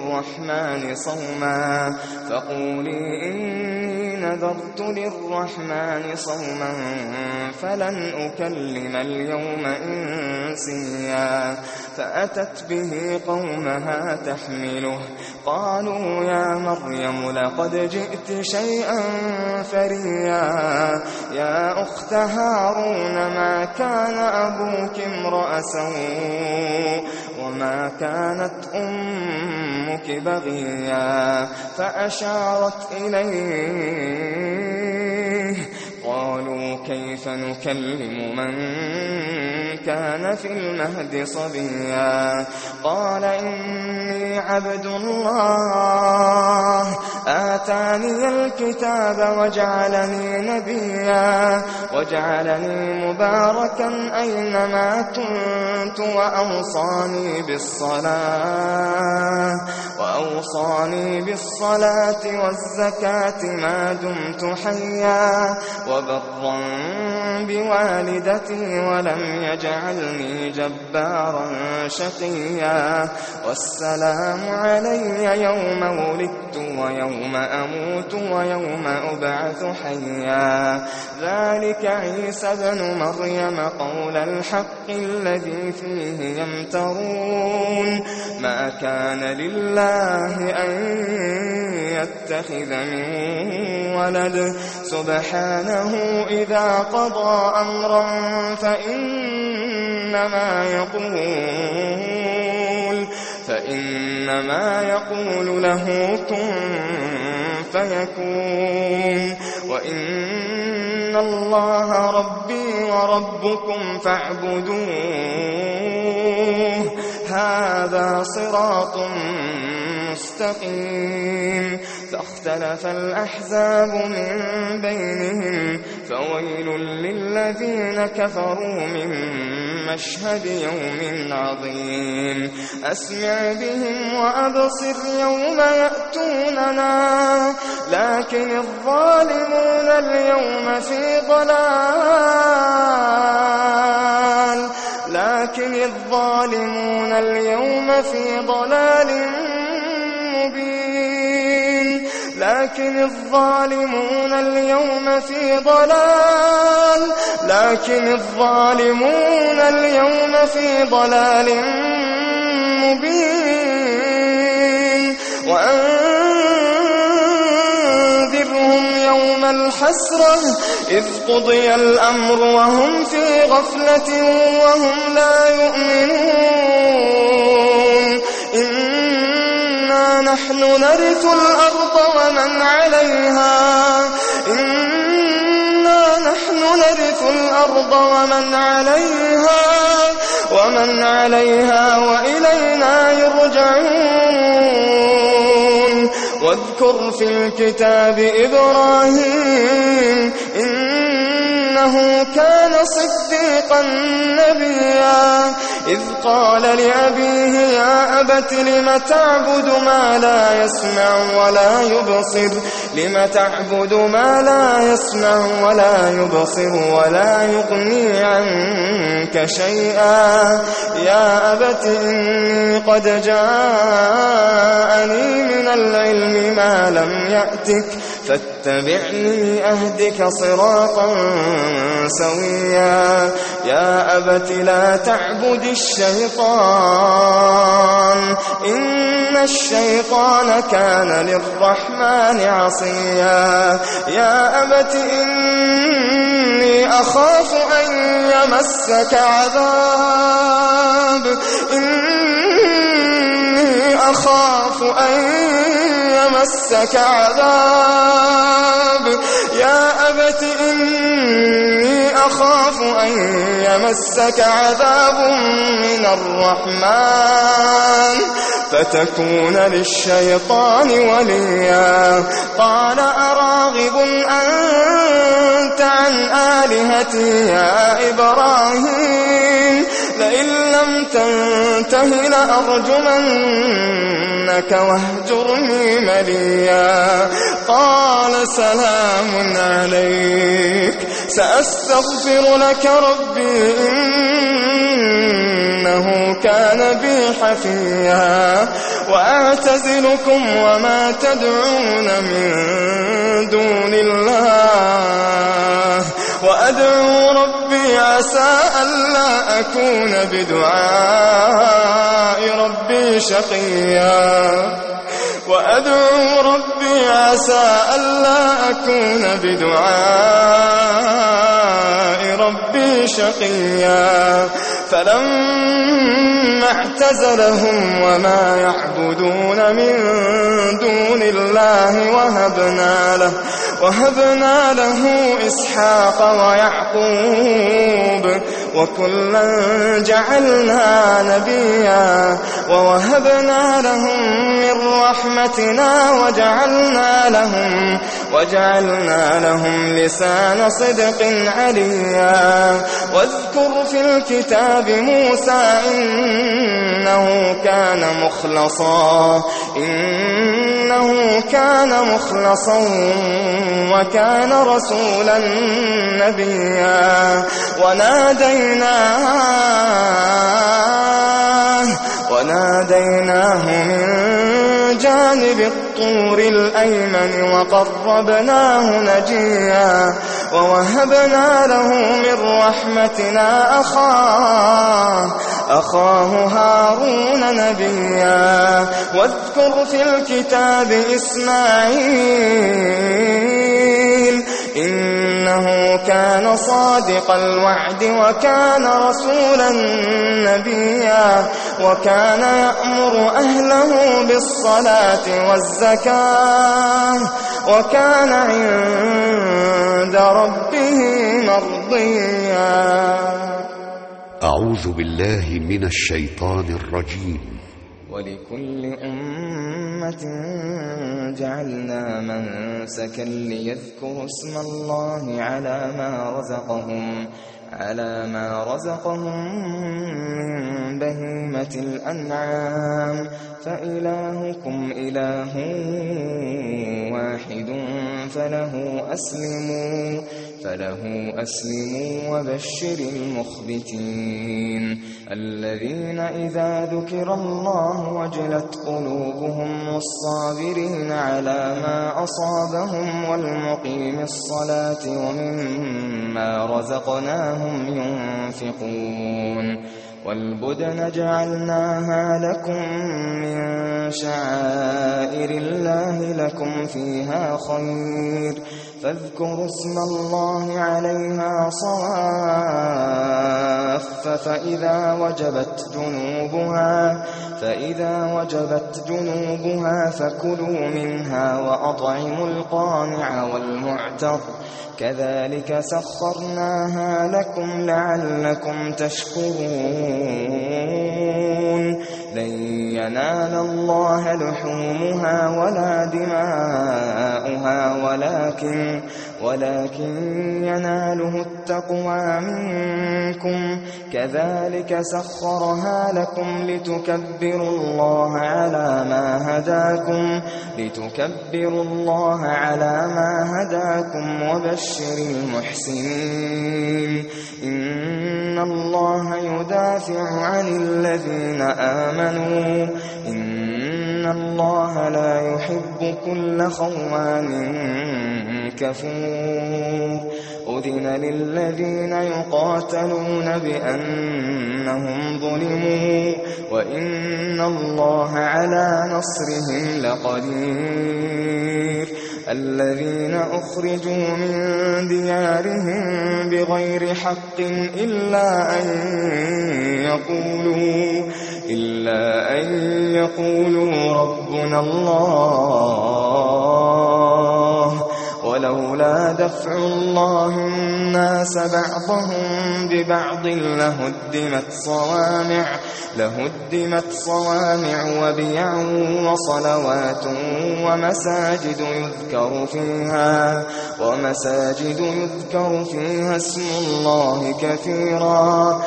للرحمن صوما فلن أكلم اليوم إنسيا فأتت به قومها تحمله قالوا يا مريم لقد جئت شيئا فريا يا أخت هارون ما كان أبوك امرأ سوء وما كانت أمك بغيا فأشارت إليه قالوا كيف نكلم من كان في المهد صبيا قال إني عبد الله آتاني الكتاب وجعلني نبيا وجعلني مباركا أينما كنت وأوصاني بالصلاة والزكاة ما دمت حيا وبرا بوالدتي ولم يجعلني جبارا شقيا والسلام علي يوم ولدت ويوم أموت ويوم أبعث حيا ذلك عيسى بن مريم قول الحق الذي فيه يمترون ما كان لله أن يتخذ من ولد سبحانه إذا قضى أمرا فإنما يقول له كن فيكون وإن الله ربي وربكم فاعبدوه هذا صراط مستقيم فاختلف الأحزاب من بينهم فويل للذين كفروا من مشهد يوم عظيم أسمع بهم وأبصر يوم يأتوننا لكن الظالمون اليوم في ضلال مبين لكن الظالمون اليوم في ضلال مبين وأنذرهم يوم الحسرة إذ قضي الأمر وهم في غفلة وهم لا يؤمنون إنا نحن نرث الأرض ومن عليها وإلينا يرجعون واذكر في الكتاب إبراهيم إنه كان صديقا نبيا إذ قال لأبيه يا أبت لم تعبد ما لا يسمع ولا يبصر ولا يغني عنك شيئا يا أبت إني قد جاءني من العلم ما لم يأتك فاتبعني أهدك صراطا سويا يا أبت لا تعبد الشيطان إن الشيطان كان للرحمن عصيا يا أبت إني أخاف أن يمسك يمسك عذاب يا أبت إني أخاف أن يمسك عذاب من الرحمن فتكون للشيطان وليا قال أراغب أنت عن آلهتي يا إبراهيم لئن لم تنته لأرجمنك واهجرني مليا قال سلام عليك سأستغفر لك ربي إنه كان بي حفيا وأعتزلكم وما تدعون من دون الله وأدعو ربي عسى ألا أكون بدعاء ربي شقيا وأدعو ربي عسى ألا أكون بدعاء ربي شقيا فلما اعتزلهم وما يعبدون من دون الله وهبنا له إسحاق ويعقوب وكلا جعلنا نبيا ووهبنا لهم من رحمتنا وجعلنا لهم لسان صدق عليا واذكر في الكتاب موسى إنه كان مخلصا وكان رسولا نبيا وناديناه من جانب الطور الأيمن وقربناه نجيا ووهبنا له من رحمتنا أخاه هارون نبيا واذكر في الكتاب إسماعيل إنه كان صادق الوعد وكان رسولا نبيا وكان يأمر أهله بالصلاة والزكاة وكان عند ربه مرضيا. أعوذ بالله من الشيطان الرجيم. ولكل أمة جعلنا منسكا ليذكروا اسم الله على ما رزقهم من بهيمة الأنعام فإلهكم إله واحد فله أسلموا وبشر المخبتين الذين إذا ذكر الله وجلت قلوبهم والصابرين على ما أصابهم والمقيم الصلاة ومما رزقناهم ينفقون والبدن جعلناها لكم من شعائر الله لكم فيها خير فاذكروا اسم الله عليها صواف فإذا وجبت جنوبها فكلوا منها وأطعموا القانع والمعتر كذلك سخرناها لكم لعلكم تشكرون لن ينال الله لحومها ولا دماؤها ولكن يناله التقوى منكم كذلك سخرها لكم لتكبروا الله على ما هداكم وبشر المحسنين إن الله يدافع عن الذين آمنوا إن الله لا يحب كل خوان كفور أذن للذين يقاتلون بأنهم ظلموا وإن الله على نصرهم لقدير الذين أخرجوا من ديارهم بغير حق إلا أن إلا أن يقولوا ربنا الله ولولا دفع الله الناس بعضهم ببعض لهدمت صوامع وبيع وصلوات ومساجد يذكر فيها اسم الله كثيرا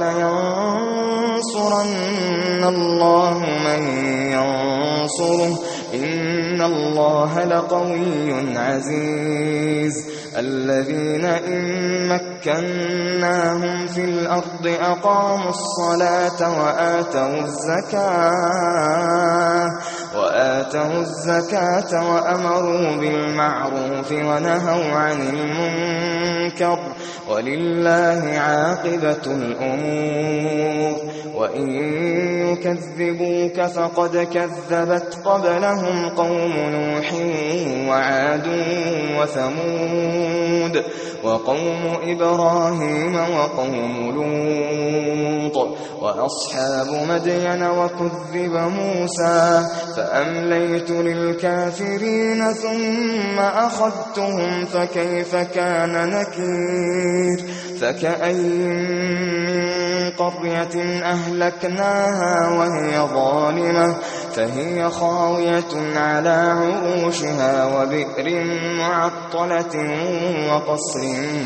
ولينصرن الله من ينصره إن الله لقوي عزيز الذين إن مكناهم في الأرض أقاموا الصلاة وآتوا الزكاة وأمروا بالمعروف ونهوا عن المنكر ولله عاقبة الأمور وإن يكذبوك فقد كذبت قبلهم قوم نوح وعاد وثمود وقوم إبراهيم وقوم لوط وأصحاب مدين وكذب موسى فأمليت للكافرين ثم أخذتهم فكيف كان نكير فكأين من قرية أهلكناها وهي ظالمة فهي خاوية على عروشها وبئر معطلة وقصر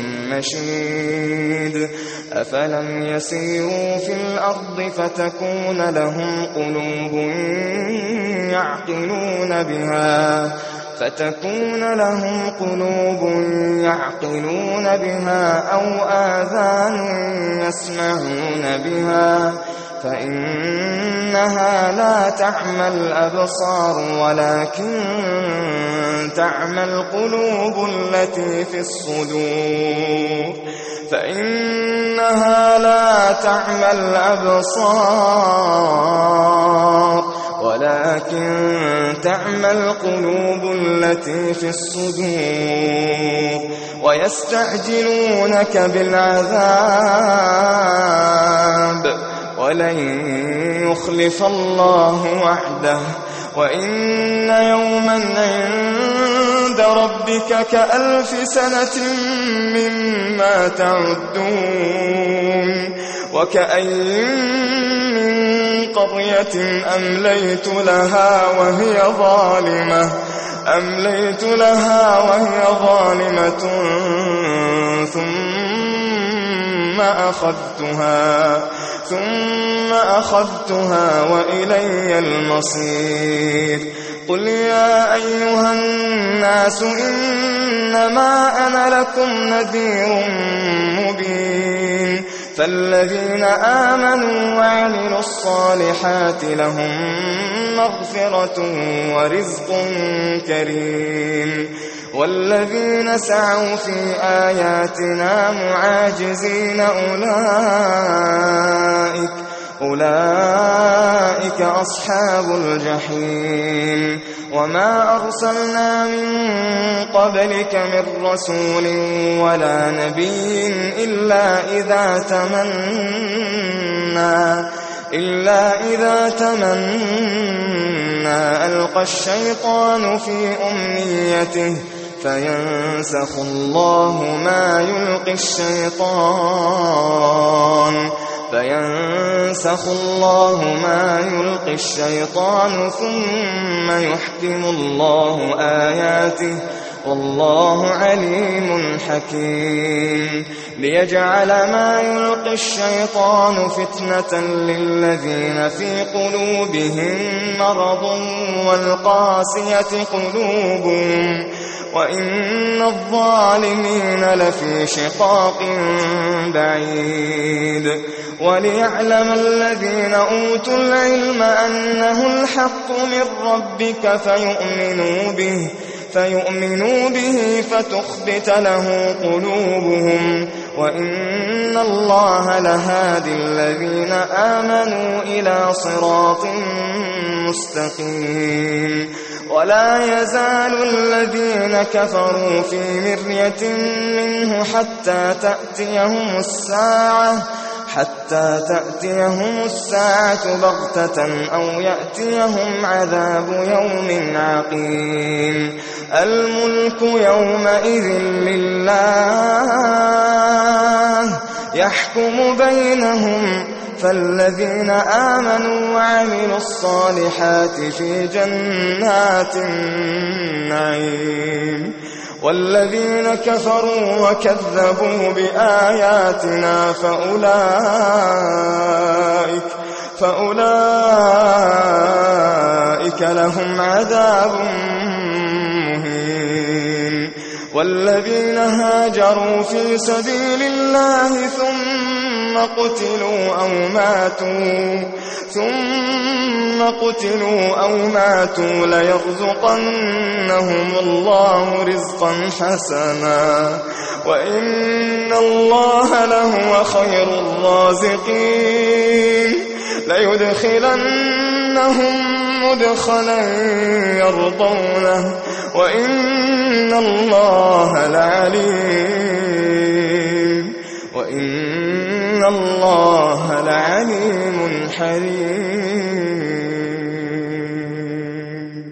مشيد أفلم يسيروا في الأرض فتكون لهم قلوب يعقلون بها أو آذان يسمعون بها فإنها لا تعمى الأبصار ولكن تعمى القلوب التي في الصدور فإنها لا تعمى الأبصار ولكن تعمى القلوب التي في الصدور ويستعجلونك بالعذاب ولن يخلف الله وعده وإن يوما عند ربك كألف سنة مما تعدون وكأي من قرية أمليت لها وهي ظالمة ثم أخذتها وإلي المصير قل يا أيها الناس إنما أنا لكم نذير مبين فالذين آمنوا وعملوا الصالحات لهم مغفرة ورزق كريم والذين سعوا في آياتنا معاجزين أولئك أصحاب الجحيم وما أرسلنا من قبلك من رسول ولا نبي إلا إذا تمنى ألقى الشيطان في أمنيته فينسخ الله ما يلقي الشيطان ثم يحكم الله آياته والله عليم حكيم ليجعل ما يلقي الشيطان فتنة للذين في قلوبهم مرض والقاسية قلوبهم وإن الظالمين لفي شقاق بعيد وليعلم الذين أوتوا العلم أنه الحق من ربك فيؤمنوا به فتخبت له قلوبهم وإن الله لهادي الذين آمنوا إلى صراط مستقيم ولا يزال الذين كفروا في مرية منه حتى تأتيهم الساعة حتى تأتيهم الساعة بغتة أو يأتيهم عذاب يوم عقيم. الملك يومئذ لله يحكم بينهم، فالذين آمنوا وعملوا الصالحات في جنات النعيم، والذين كفروا وكذبوا بآياتنا فأولئك لهم عذاب مهين. والذين هاجروا في سبيل الله ثم قتلوا أو ماتوا ليرزقنهم الله رزقا حسنا وإن الله لهو خير الرازقين. ليدخلنهم مدخلا يرضونه وإن الله لعليم حليم.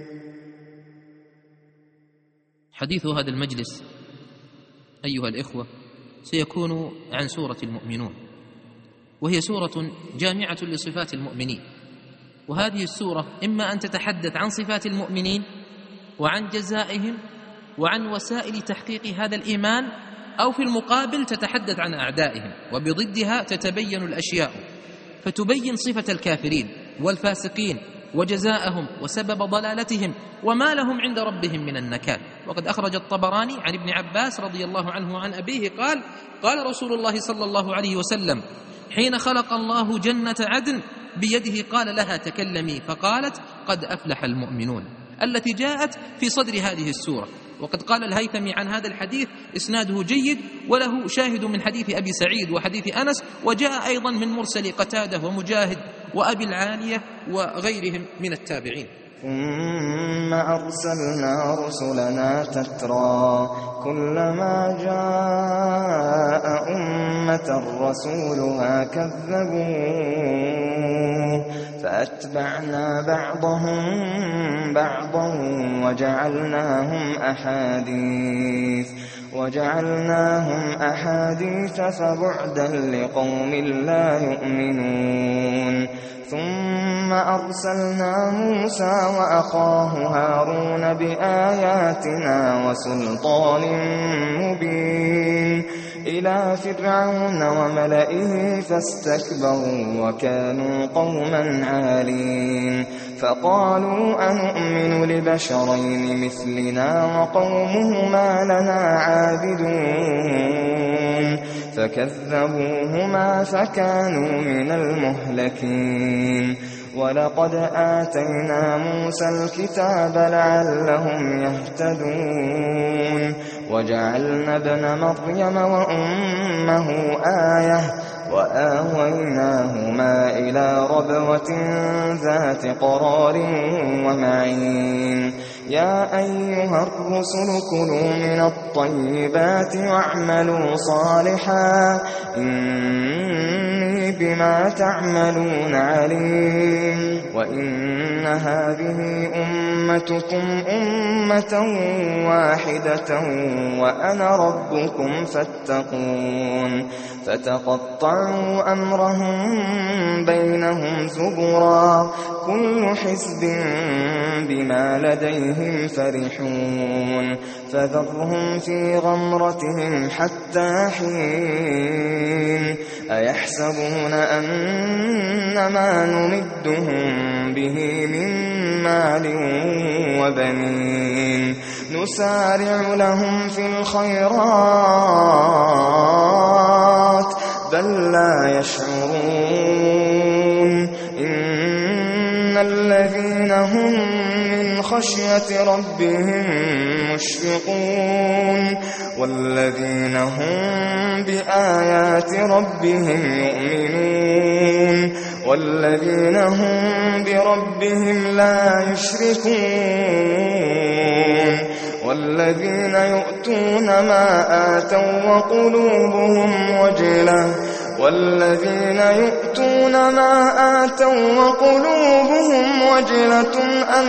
حديث هذا المجلس أيها الإخوة سيكون عن سورة المؤمنون، وهي سورة جامعة لصفات المؤمنين. وهذه السورة إما أن تتحدث عن صفات المؤمنين وعن جزائهم وعن وسائل تحقيق هذا الإيمان، أو في المقابل تتحدث عن أعدائهم وبضدها تتبين الأشياء، فتبين صفة الكافرين والفاسقين وجزاءهم وسبب ضلالتهم وما لهم عند ربهم من النكال. وقد أخرج الطبراني عن ابن عباس رضي الله عنه وعن أبيه قال رسول الله صلى الله عليه وسلم: حين خلق الله جنة عدن بيده قال لها تكلمي، فقالت: قد أفلح المؤمنون، التي جاءت في صدر هذه السورة. وقد قال الهيثمي عن هذا الحديث إسناده جيد، وله شاهد من حديث أبي سعيد وحديث أنس، وجاء أيضا من مرسل قتادة ومجاهد وأبي العالية وغيرهم من التابعين. ثم أرسلنا رسلنا تترى كلما جاء أمة رسولها كذبوه فأتبعنا بعضهم بعضا وجعلناهم أحاديث فبعدا لقوم لا يؤمنون. ثم أرسلنا موسى وأخاه هارون بآياتنا وسلطان مبين إلى فرعون وملئه فاستكبروا وكانوا قوما عالين. فقالوا أنؤمن لبشرين مثلنا وقومهما لنا عابدون، فكذبوهما فكانوا من المهلكين. ولقد آتينا موسى الكتاب لعلهم يهتدون، وجعلنا ابن مريم وأمه آية وآويناهما إلى ربوة ذات قرار ومعين. يا أيها الرسل كلوا من الطيبات واعملوا صالحا إني بما تعملون عليم. وإن هذه أمتكم أمة واحدة وأنا ربكم فاتقون. فتقطعوا أمرهم بينهم زبرا كل حزب بما لديهم فرحون. فذرهم في غمرتهم حتى حين. أيحسبون أن ما نمدهم به من مال وبنين نسارع لهم في الخيرات بل لا يشعرون. إن الذين هم من خشية ربهم مشفقون والذين هم بآيات ربهم يؤمنون والذين هم بربهم لا يشركون والذين يؤتون ما آتوا وقلوبهم والذين يؤتون ما آتوا وقلوبهم وجلة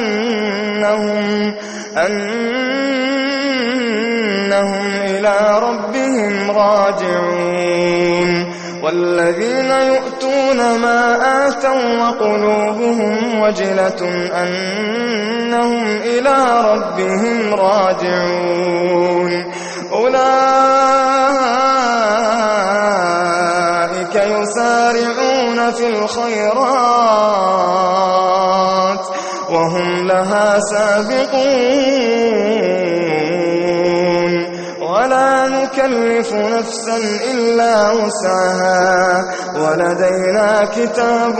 أنهم إلى ربهم راجعون والذين يؤتون ما آتوا وقلوبهم وجلة أنهم إلى ربهم راجعون أولئك يسارعون في الخيرات وهم لها سابقون ولا نكلف نفسا إلا وسعها ولدينا كتاب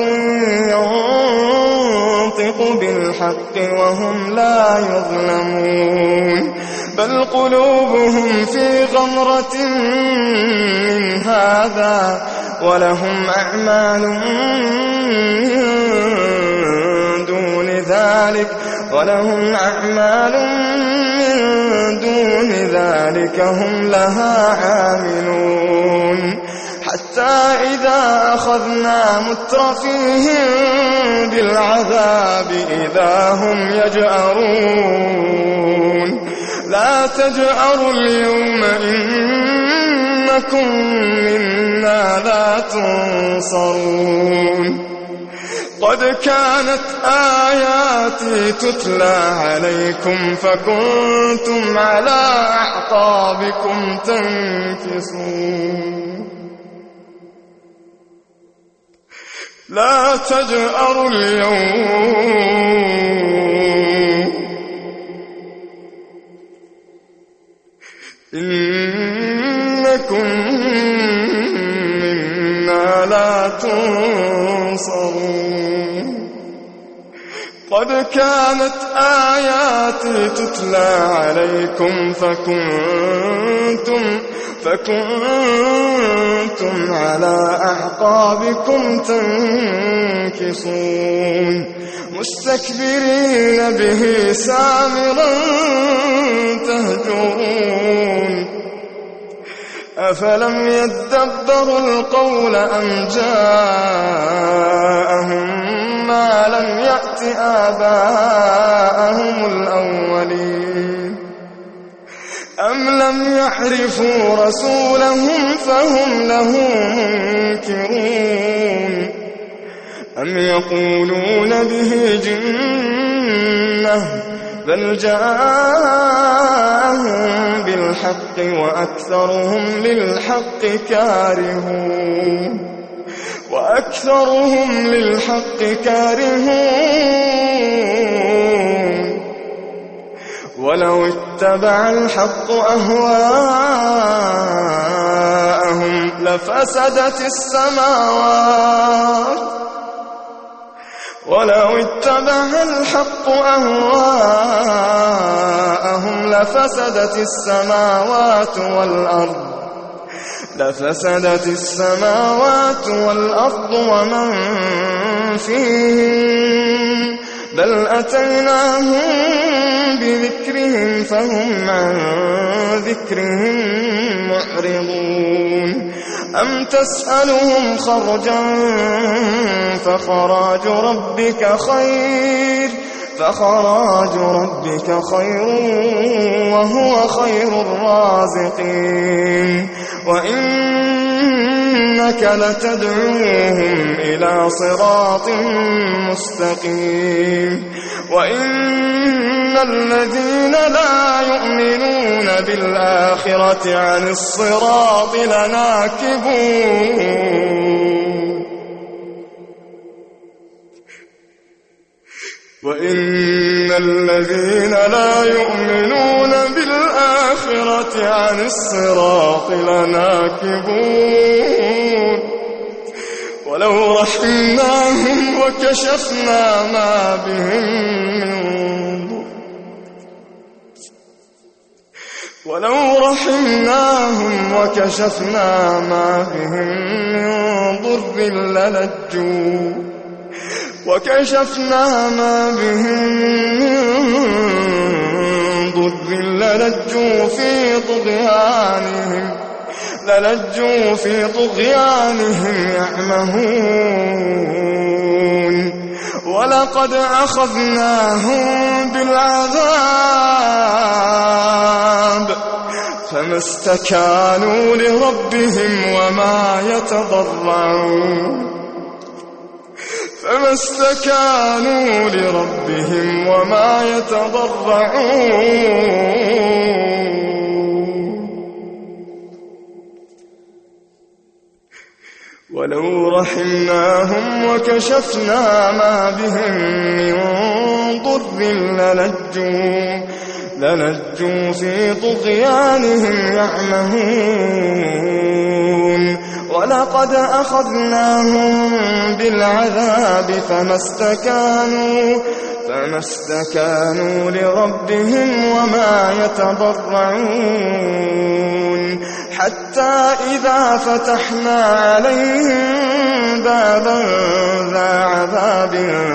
ينطق بالحق وهم لا يظلمون بل قلوبهم في غمرة من هذا ولهم أعمال من دون ذلك هم لها عاملون حتى إذا أخذنا مترفيهم بالعذاب إذا هم يجأرون لا تجأروا اليوم إنكم منا لا تنصرون قد كانت آياتي تتلى عليكم فكنتم على أعقابكم تنكصون لا تجأروا اليوم إنكم منا لا تنصرون قد كانت آياتي تتلى عليكم فكنتم على أعقابكم تنكصون مستكبرين به سامرا تهجرون أفلم يدبروا القول أم جاءهم ما لم يأت آباءهم الأولين أم لم يعرفوا رسولهم فهم له منكرون أم يقولون به جنة بل جاءهم بالحق وأكثرهم للحق كارهون ولو اتبع الحق أهواءهم لفسدت السماوات ولو اتبع الحق أهواءهم لفسدت السماوات والأرض ومن فيهن بل أتيناهم بذكرهم فهم عن ذكرهم معرضون أم تسألهم خرجا فخراج ربك خير وهو خير الرازقين وإنك لتدعوهم إلى صراط مستقيم وإن الذين لا يؤمنون بالآخرة عن الصراط لناكبون وإن الذين لا يؤمنون بالآخرة عن الصراط لناكبون ولو رحمناهم وكشفنا ما بهم من ضر للجوا في طغيانهم للجوا في طغيانهم يعمهون ولقد أخذناهم بالعذاب فما استكانوا لربهم وما يتضرعون ولو رحمناهم وكشفنا ما بهم من ضر للجوا في طغيانهم يعمهون ولقد أخذناهم بالعذاب فما استكانوا لربهم وما يتضرعون حتى إذا فتحنا عليهم بابا ذا عذاب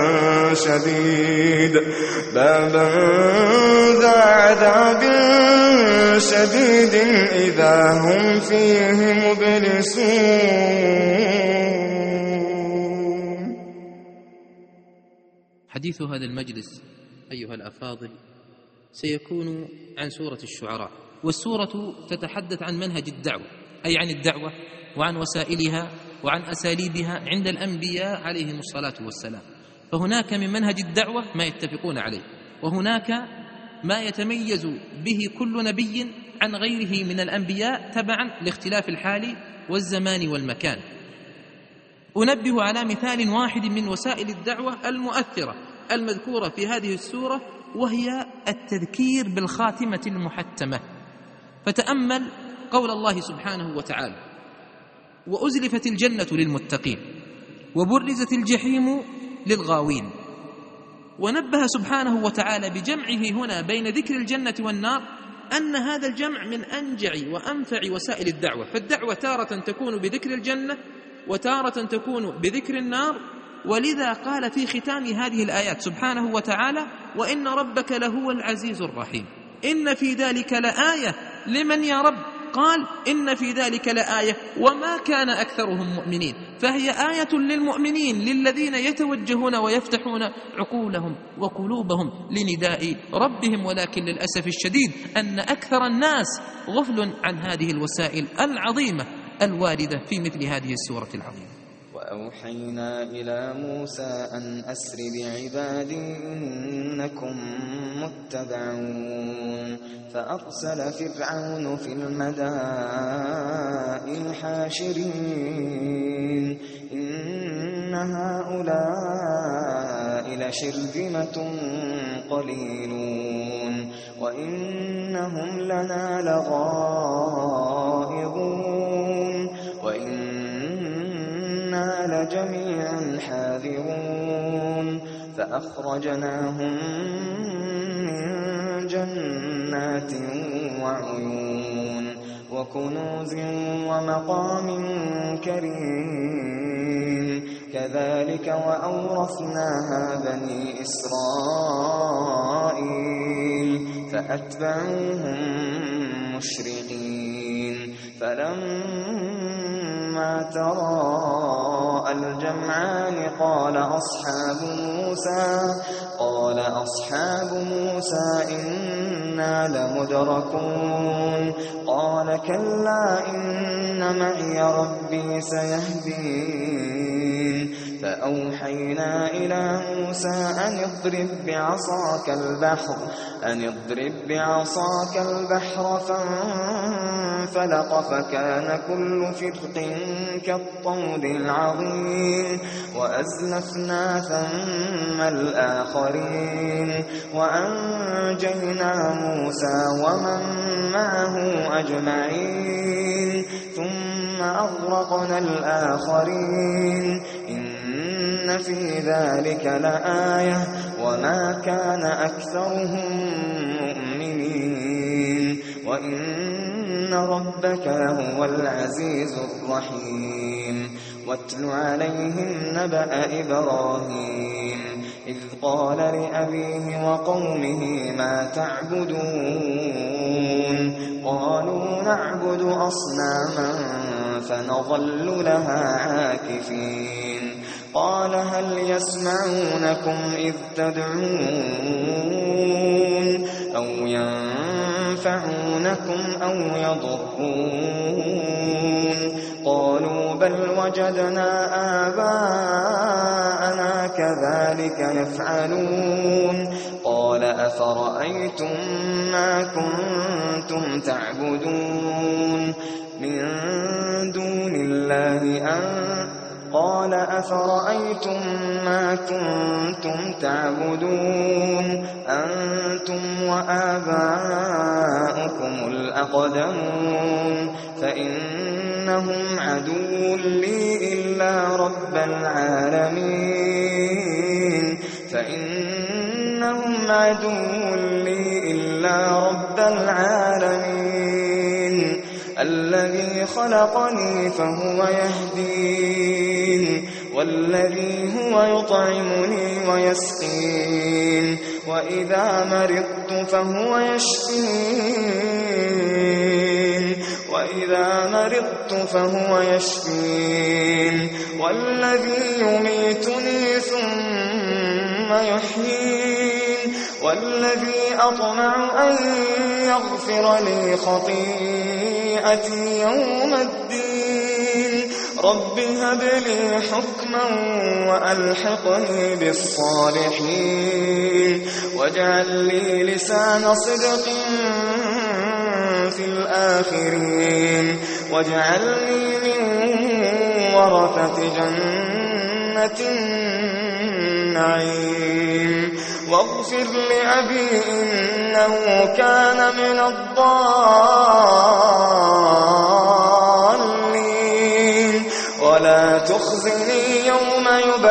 شديد إذا هم فيه مبلسون. حديث هذا المجلس أيها الأفاضل سيكون عن سورة الشعراء، والسورة تتحدث عن منهج الدعوة، أي عن الدعوة وعن وسائلها وعن أساليبها عند الأنبياء عليهم الصلاة والسلام. فهناك من منهج الدعوة ما يتفقون عليه، وهناك ما يتميز به كل نبي عن غيره من الأنبياء تبعا لاختلاف الحال والزمان والمكان. أنبه على مثال واحد من وسائل الدعوة المؤثرة المذكورة في هذه السورة، وهي التذكير بالخاتمة المحتمة. فتأمل قول الله سبحانه وتعالى: وأزلفت الجنة للمتقين وبرزت الجحيم للغاوين. ونبه سبحانه وتعالى بجمعه هنا بين ذكر الجنة والنار أن هذا الجمع من أنجع وأنفع وسائل الدعوة. فالدعوة تارة تكون بذكر الجنة وتارة تكون بذكر النار، ولذا قال في ختام هذه الآيات سبحانه وتعالى: وإن ربك لهو العزيز الرحيم. إن في ذلك لآية لمن يا رب؟ قال: إن في ذلك لآية وما كان أكثرهم مؤمنين. فهي آية للمؤمنين، للذين يتوجهون ويفتحون عقولهم وقلوبهم لنداء ربهم. ولكن للأسف الشديد أن أكثر الناس غفل عن هذه الوسائل العظيمة الواردة في مثل هذه السورة العظيمة. وأوحينا إلى موسى أن أسر بعبادي إنكم متبعون. فأرسل فرعون في المدائن حاشرين إن هؤلاء لشرذمة قليلون وإنهم لنا لغائظون وإنا لجميع حاذرون. فأخرجناهم من جنات وعيون وكنوز ومقام كريم. كذلك وأورثناها بني إسرائيل فأتبعوهم مشرقين. فلما تراءى الجمعان قال أصحاب موسى إنا لمدركون. قال كلا إن معي ربي سيهدين. فأوحينا إلى موسى أن اضرب بعصاك البحر فانفلق فكان كل فرق كالطود العظيم. وأزلفنا ثم الآخرين وأنجينا موسى ومن معه أجمعين ثم أغرقنا الآخرين. إن في ذلك لآية وما كان أكثرهم مؤمنين وإن ربك لهو العزيز الرحيم. واتل عليهم نبأ إبراهيم إذ قال لأبيه وقومه ما تعبدون قالوا نعبد أصناما فنظل لها عاكفين قال هل يسمعونكم إذ تدعون أو ينفعونكم أو يضرون قالوا بل وجدنا آباءنا كذلك يفعلون قال أفرأيتم ما كنتم تعبدون من دون الله قال أفرأيتم ما كنتم تعبدون أنتم وآباؤكم الأقدمون فإنهم عدو لي إلا رب العالمين الذي خلقني فهو يهدين والذي هو يطعمني ويسقين وإذا مرضت فهو يشفين والذي يميتني ثم يحيين والذي أطمع أن يغفر لي خطيئتي يوم الدين رب هب لي حكما وألحقني بالصالحين واجعل لي لسان صدق في الآخرين واجعلني من ورثة جنة النعيم واغفر لأبي إنه كان من الضالين ولا تخزني يوم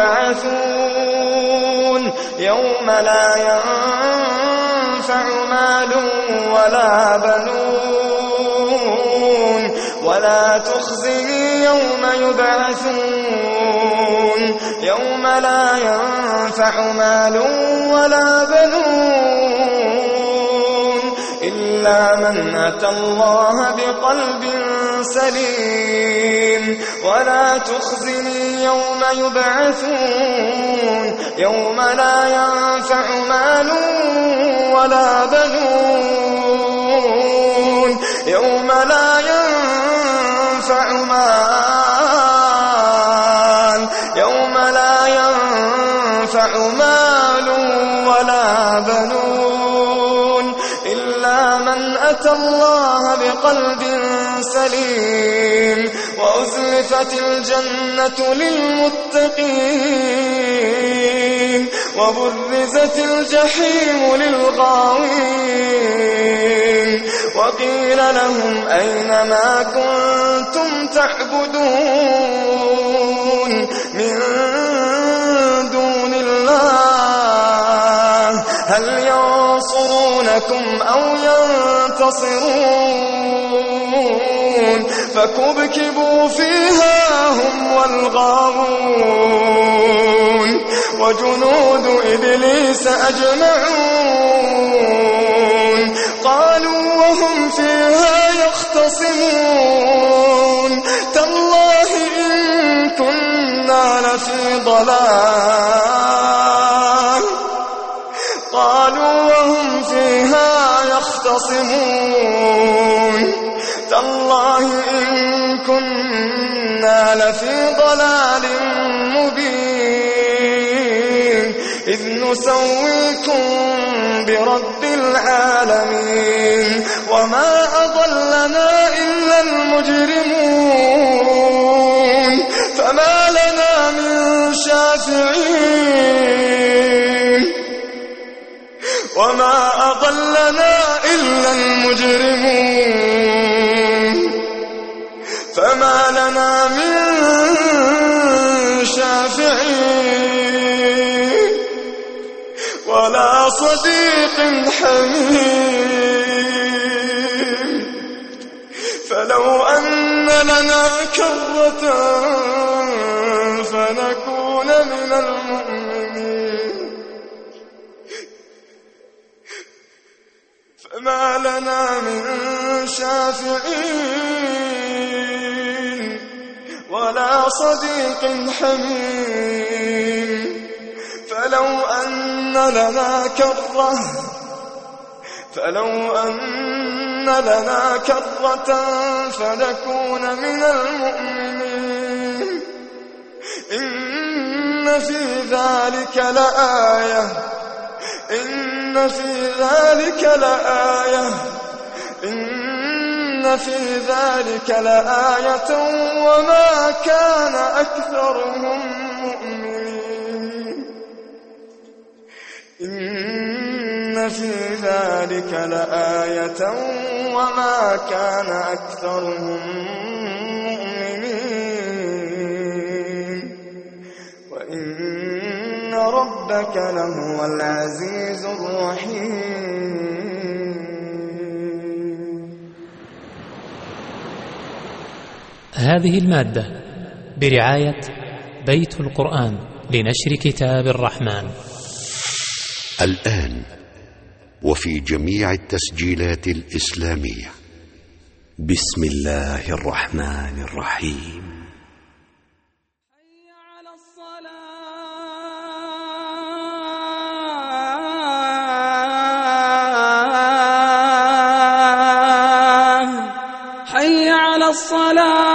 يبعثون يوم لا ينفع مال ولا بنون ولا تخزني يوم يبعثون يوم لا ينفع مال ولا بنون إلا من أتى الله بقلب سليم ولا تخزني يوم يبعثون يوم لا ينفع مال ولا بنون يوم لا ينفع مال ولا بنون إلا من أتى الله بقلب سليم وأزلفت الجنة للمتقين وبرزت الجحيم للغاوين وقيل لهم أين ما كنتم تعبدون من دون الله هل ينصرونكم أو ينتصرون فكبكبوا فيها هم والغاوون وجنود إبليس أجمعون قالوا وهم فيها يختصمون تالله إن كنا لفي ضلال قالوا وهم فيها يختصمون تالله إن كنا لفي ضلال مبين إذ نسويكم برب العالمين وما أضلنا إلا المجرمون فما لنا من شافعين وما أضلنا إلا المجرمون فما لنا من شافعين ولا صديق حميم فلو أن لنا كرة فنكون من المؤمنين فما لنا من شافعين ولا صديق حميم فلو أن لنا كرة فنكون من المؤمنين إن في ذلك لآية وما كان أكثرهم مؤمنين إن في ذلك لآية وما كان أكثرهم مؤمنين وإن ربك لهو العزيز الرحيم. هذه المادة برعاية بيت القرآن لنشر كتاب الرحمن. الآن وفي جميع التسجيلات الإسلامية. بسم الله الرحمن الرحيم. حي على الصلاة.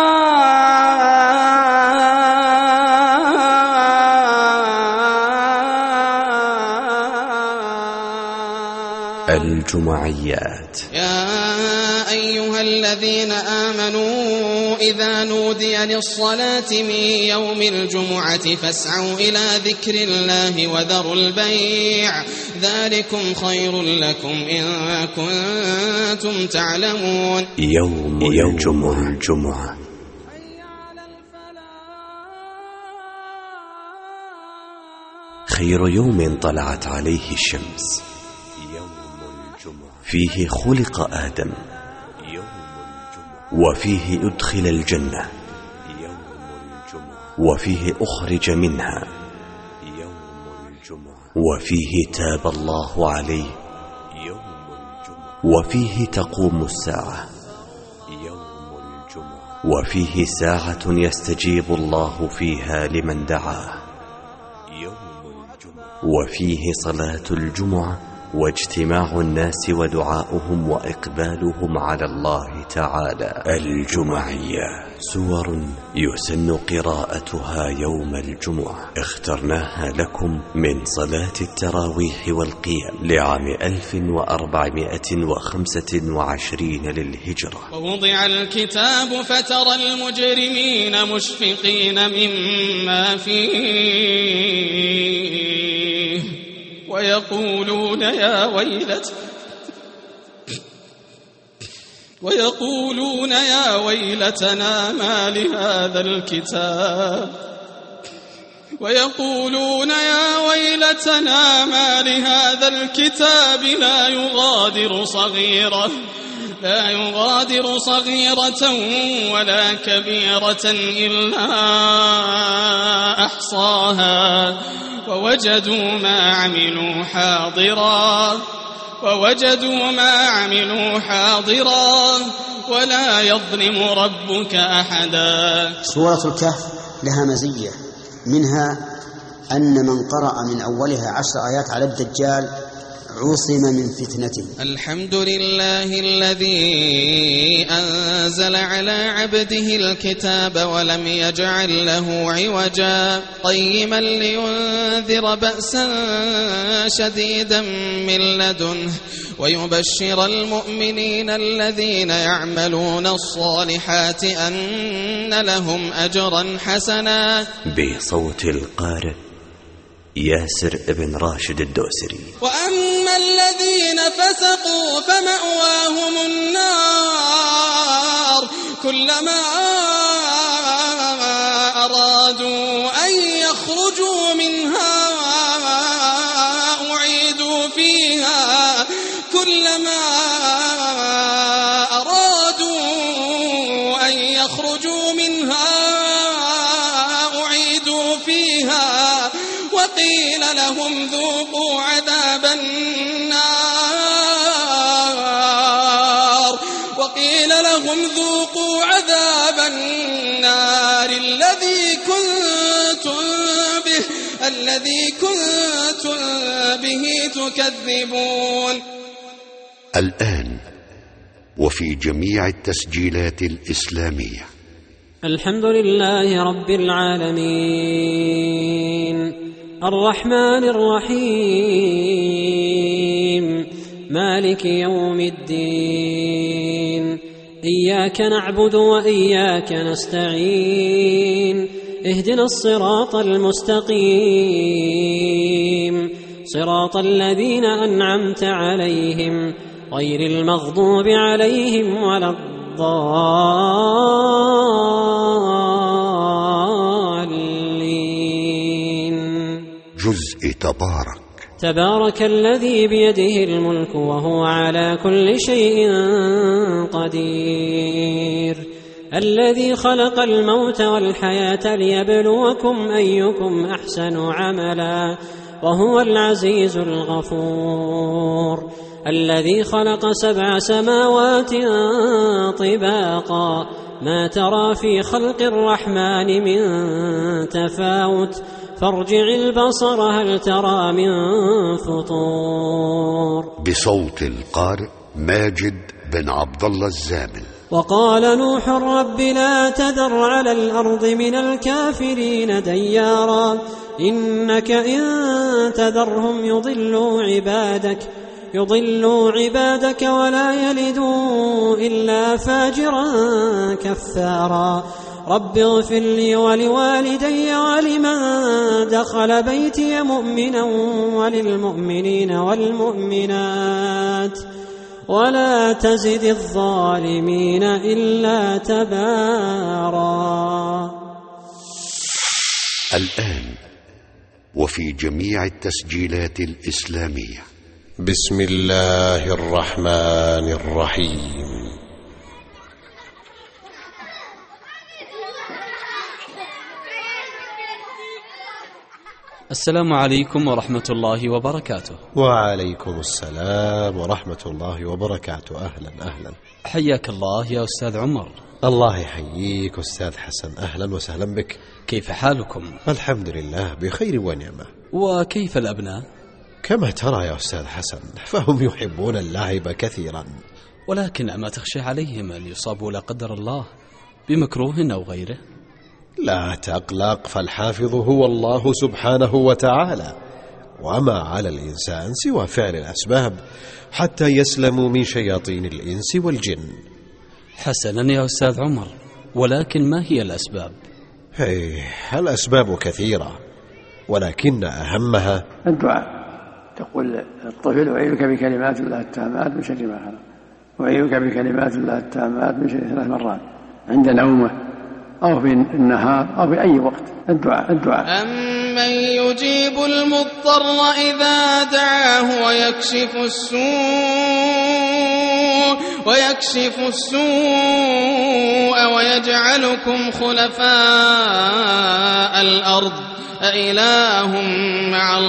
الجمعيات. يا أيها الذين آمنوا إذا نودي للصلاة من يوم الجمعة فاسعوا إلى ذكر الله وذروا البيع ذلكم خير لكم إن كنتم تعلمون. يوم الجمعة خير يوم طلعت عليه الشمس، فيه خلق آدم، وفيه أدخل الجنة، وفيه أخرج منها، وفيه تاب الله عليه، وفيه تقوم الساعة، وفيه ساعة يستجيب الله فيها لمن دعاه، وفيه صلاة الجمعة واجتماع الناس ودعاؤهم وإقبالهم على الله تعالى. الجمعية سور يسن قراءتها يوم الجمعة، اخترناها لكم من صلاة التراويح والقيام لعام 1425 للهجرة. ووضع الكتاب فترى المجرمين مشفقين مما فيه ويقولون يا ويلتنا ما لهذا الكتاب لا يغادر صغيرة ولا كبيرة إلا أحصاها ووجدوا ما عملوا حاضرا ولا يظلم ربك أحدا. سورة الكهف لها مزية، منها أن من قرأ من أولها 10 آيات على الدجال عصم من فتنته. الحمد لله الذي أنزل على عبده الكتاب ولم يجعل له عوجا قيما لينذر بأسا شديدا من لدنه ويبشر المؤمنين الذين يعملون الصالحات أن لهم أجرا حسنا. بصوت القارئ ياسر ابن راشد الدوسري. وأما الذين فسقوا فمأواهم النار كلما أرادوا أن يخرجوا منها أعيدوا فيها وقيل لهم ذوقوا عذاب النار لكم ذوقوا عذاب النار الذي كنتم به تكذبون. الآن وفي جميع التسجيلات الإسلامية. الحمد لله رب العالمين الرحمن الرحيم مالك يوم الدين إياك نعبد وإياك نستعين اهدنا الصراط المستقيم صراط الذين أنعمت عليهم غير المغضوب عليهم ولا الضالين. جزء تبارك الذي بيده الملك وهو على كل شيء قدير الذي خلق الموت والحياة ليبلوكم أيكم أحسن عملا وهو العزيز الغفور الذي خلق 7 سماوات طباقا ما ترى في خلق الرحمن من تفاوت فارجع البصر هل ترى من فطور. بصوت القارئ ماجد بن عبد الله الزامل. وقال نوح رب لا تذر على الأرض من الكافرين ديارا إنك إن تذرهم يضلوا عبادك ولا يلدوا إلا فاجرا كفارا. رب اغفر لي ولوالدي ولمن دخل بيتي مؤمنا وللمؤمنين والمؤمنات ولا تزد الظالمين إلا تبارا. الآن وفي جميع التسجيلات الإسلامية. بسم الله الرحمن الرحيم. السلام عليكم ورحمة الله وبركاته. وعليكم السلام ورحمة الله وبركاته. أهلا أهلا. حياك الله يا أستاذ عمر. الله يحييك أستاذ حسن. أهلا وسهلا بك. كيف حالكم؟ الحمد لله بخير ونعمة. وكيف الأبناء؟ كما ترى يا أستاذ حسن فهم يحبون اللعب كثيرا، ولكن أما تخشى عليهم أن يصابوا لا قدر الله بمكروه أو غيره؟ لا تقلق، فالحافظ هو الله سبحانه وتعالى، وما على الإنسان سوى فعل الأسباب حتى يسلموا من شياطين الإنس والجن. حسنا يا أستاذ عمر، ولكن ما هي الأسباب؟ الأسباب كثيرة، ولكن أهمها الدعاء. تقول الطفل أعيذك بكلمات الله التامات من شر ما خلق، أعيذك بكلمات الله التامات من شر 3 مرات عند نومه أو في النهار أو في أي وقت. الدعاء. أمن يجيب المضطر إذا دعاه ويكشف السوء ويجعلكم خلفاء الأرض أإله مع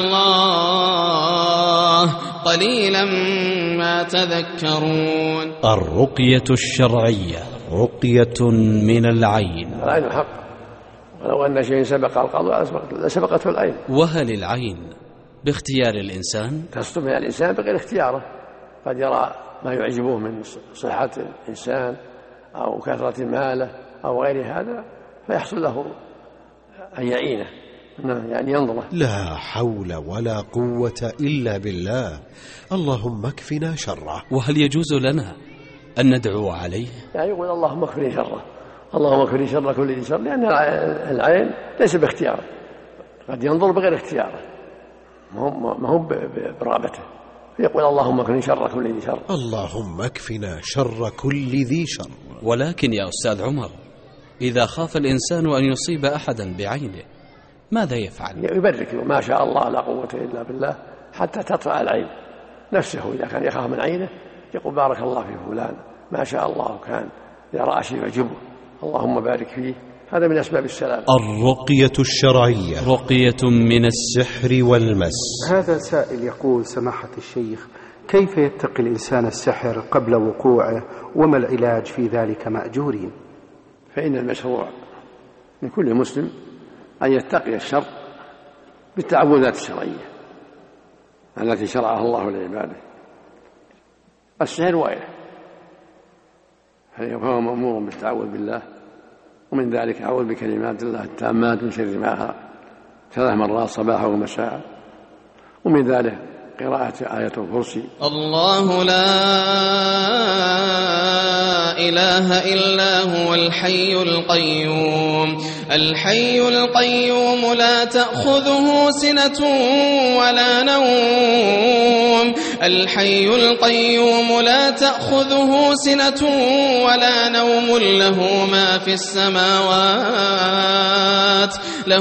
الله قليلا ما تذكرون. الرقية الشرعية رقية من العين. العين حق، ولو أن شيء سبق القضاء لسبقته العين. وهل العين باختيار الإنسان؟ تصدم الإنسان بغير اختياره، قد يرى ما يعجبه من صحة الإنسان أو كثرة ماله أو غير هذا فيحصل له أن يعينه، يعني ينظره. لا حول ولا قوة إلا بالله، اللهم اكفنا شره. وهل يجوز لنا أن ندعو عليه؟ يعني يقول اللهم اكفني شره، اللهم اكفني شر كل ذي شر، لأن العين ليس باختياره، قد ينظر بغير اختياره، ما هو برغبته، يقول اللهم اكفني شر كل ذي شر. اللهم اكفنا شر كل ذي شر. ولكن يا أستاذ عمر، إذا خاف الإنسان أن يصيب أحدا بعينه ماذا يفعل؟ يبرك ما شاء الله لا قوة إلا بالله حتى تطلع العين نفسه. إذا كان يخاف من عينه يقول بارك الله في فلان، ما شاء الله كان يرى شيء يعجبه، اللهم بارك فيه. هذا من أسباب السلام. الرقية الشرعية رقية من السحر والمس. هذا سائل يقول: سماحة الشيخ، كيف يتقي الإنسان السحر قبل وقوعه، وما العلاج في ذلك مأجورين؟ فإن المشروع لكل مسلم أن يتقي الشر بالتعوذات الشرعية التي شرعها الله لعباده. السحر واقع، فهو مأمور بالتعوذ بالله، ومن ذلك أعوذ بكلمات الله التامات من شر ما خلق 3 مرات صباحا ومساء، ومن ذلك قراءة آية الكرسي. الله لا إله إلا هو الحي القيوم، الحي القيوم لا تأخذه سنة ولا نوم، الحي القيوم لا تأخذه سنة ولا نوم، له ما في السماوات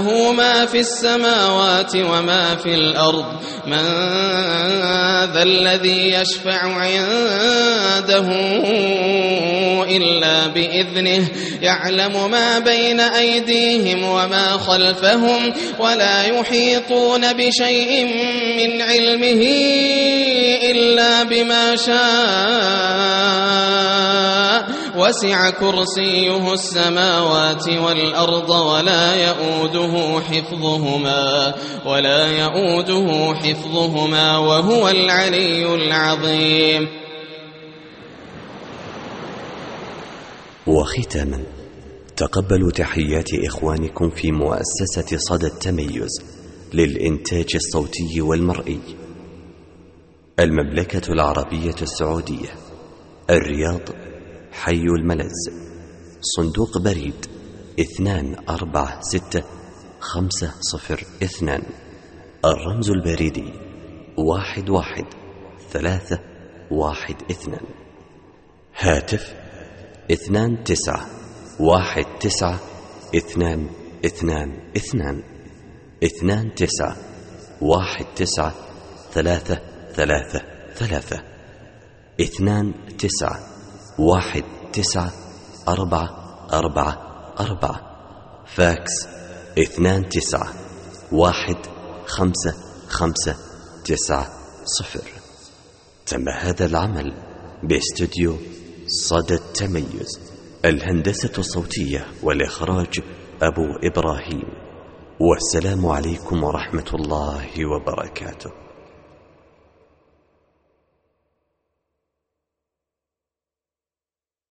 وما في الأرض، من ذا الذي يشفع عنده إلا بإذنه، يعلم ما بين أيديهم وما خلفهم، ولا يحيطون بشيء من علمه إلا بما شاء، وسع كرسيه السماوات والأرض ولا يؤوده حفظهما وهو العلي العظيم. وختاما، تقبلوا تحيات إخوانكم في مؤسسة صدى التميز للإنتاج الصوتي والمرئي، المملكة العربية السعودية، الرياض، حي الملز، صندوق بريد 246502، الرمز البريدي 11312، هاتف 29192222 29193333 29194444، فاكس 29155590. تم هذا العمل باستوديو صدى التميز، الهندسة الصوتية والإخراج أبو إبراهيم. والسلام عليكم ورحمة الله وبركاته.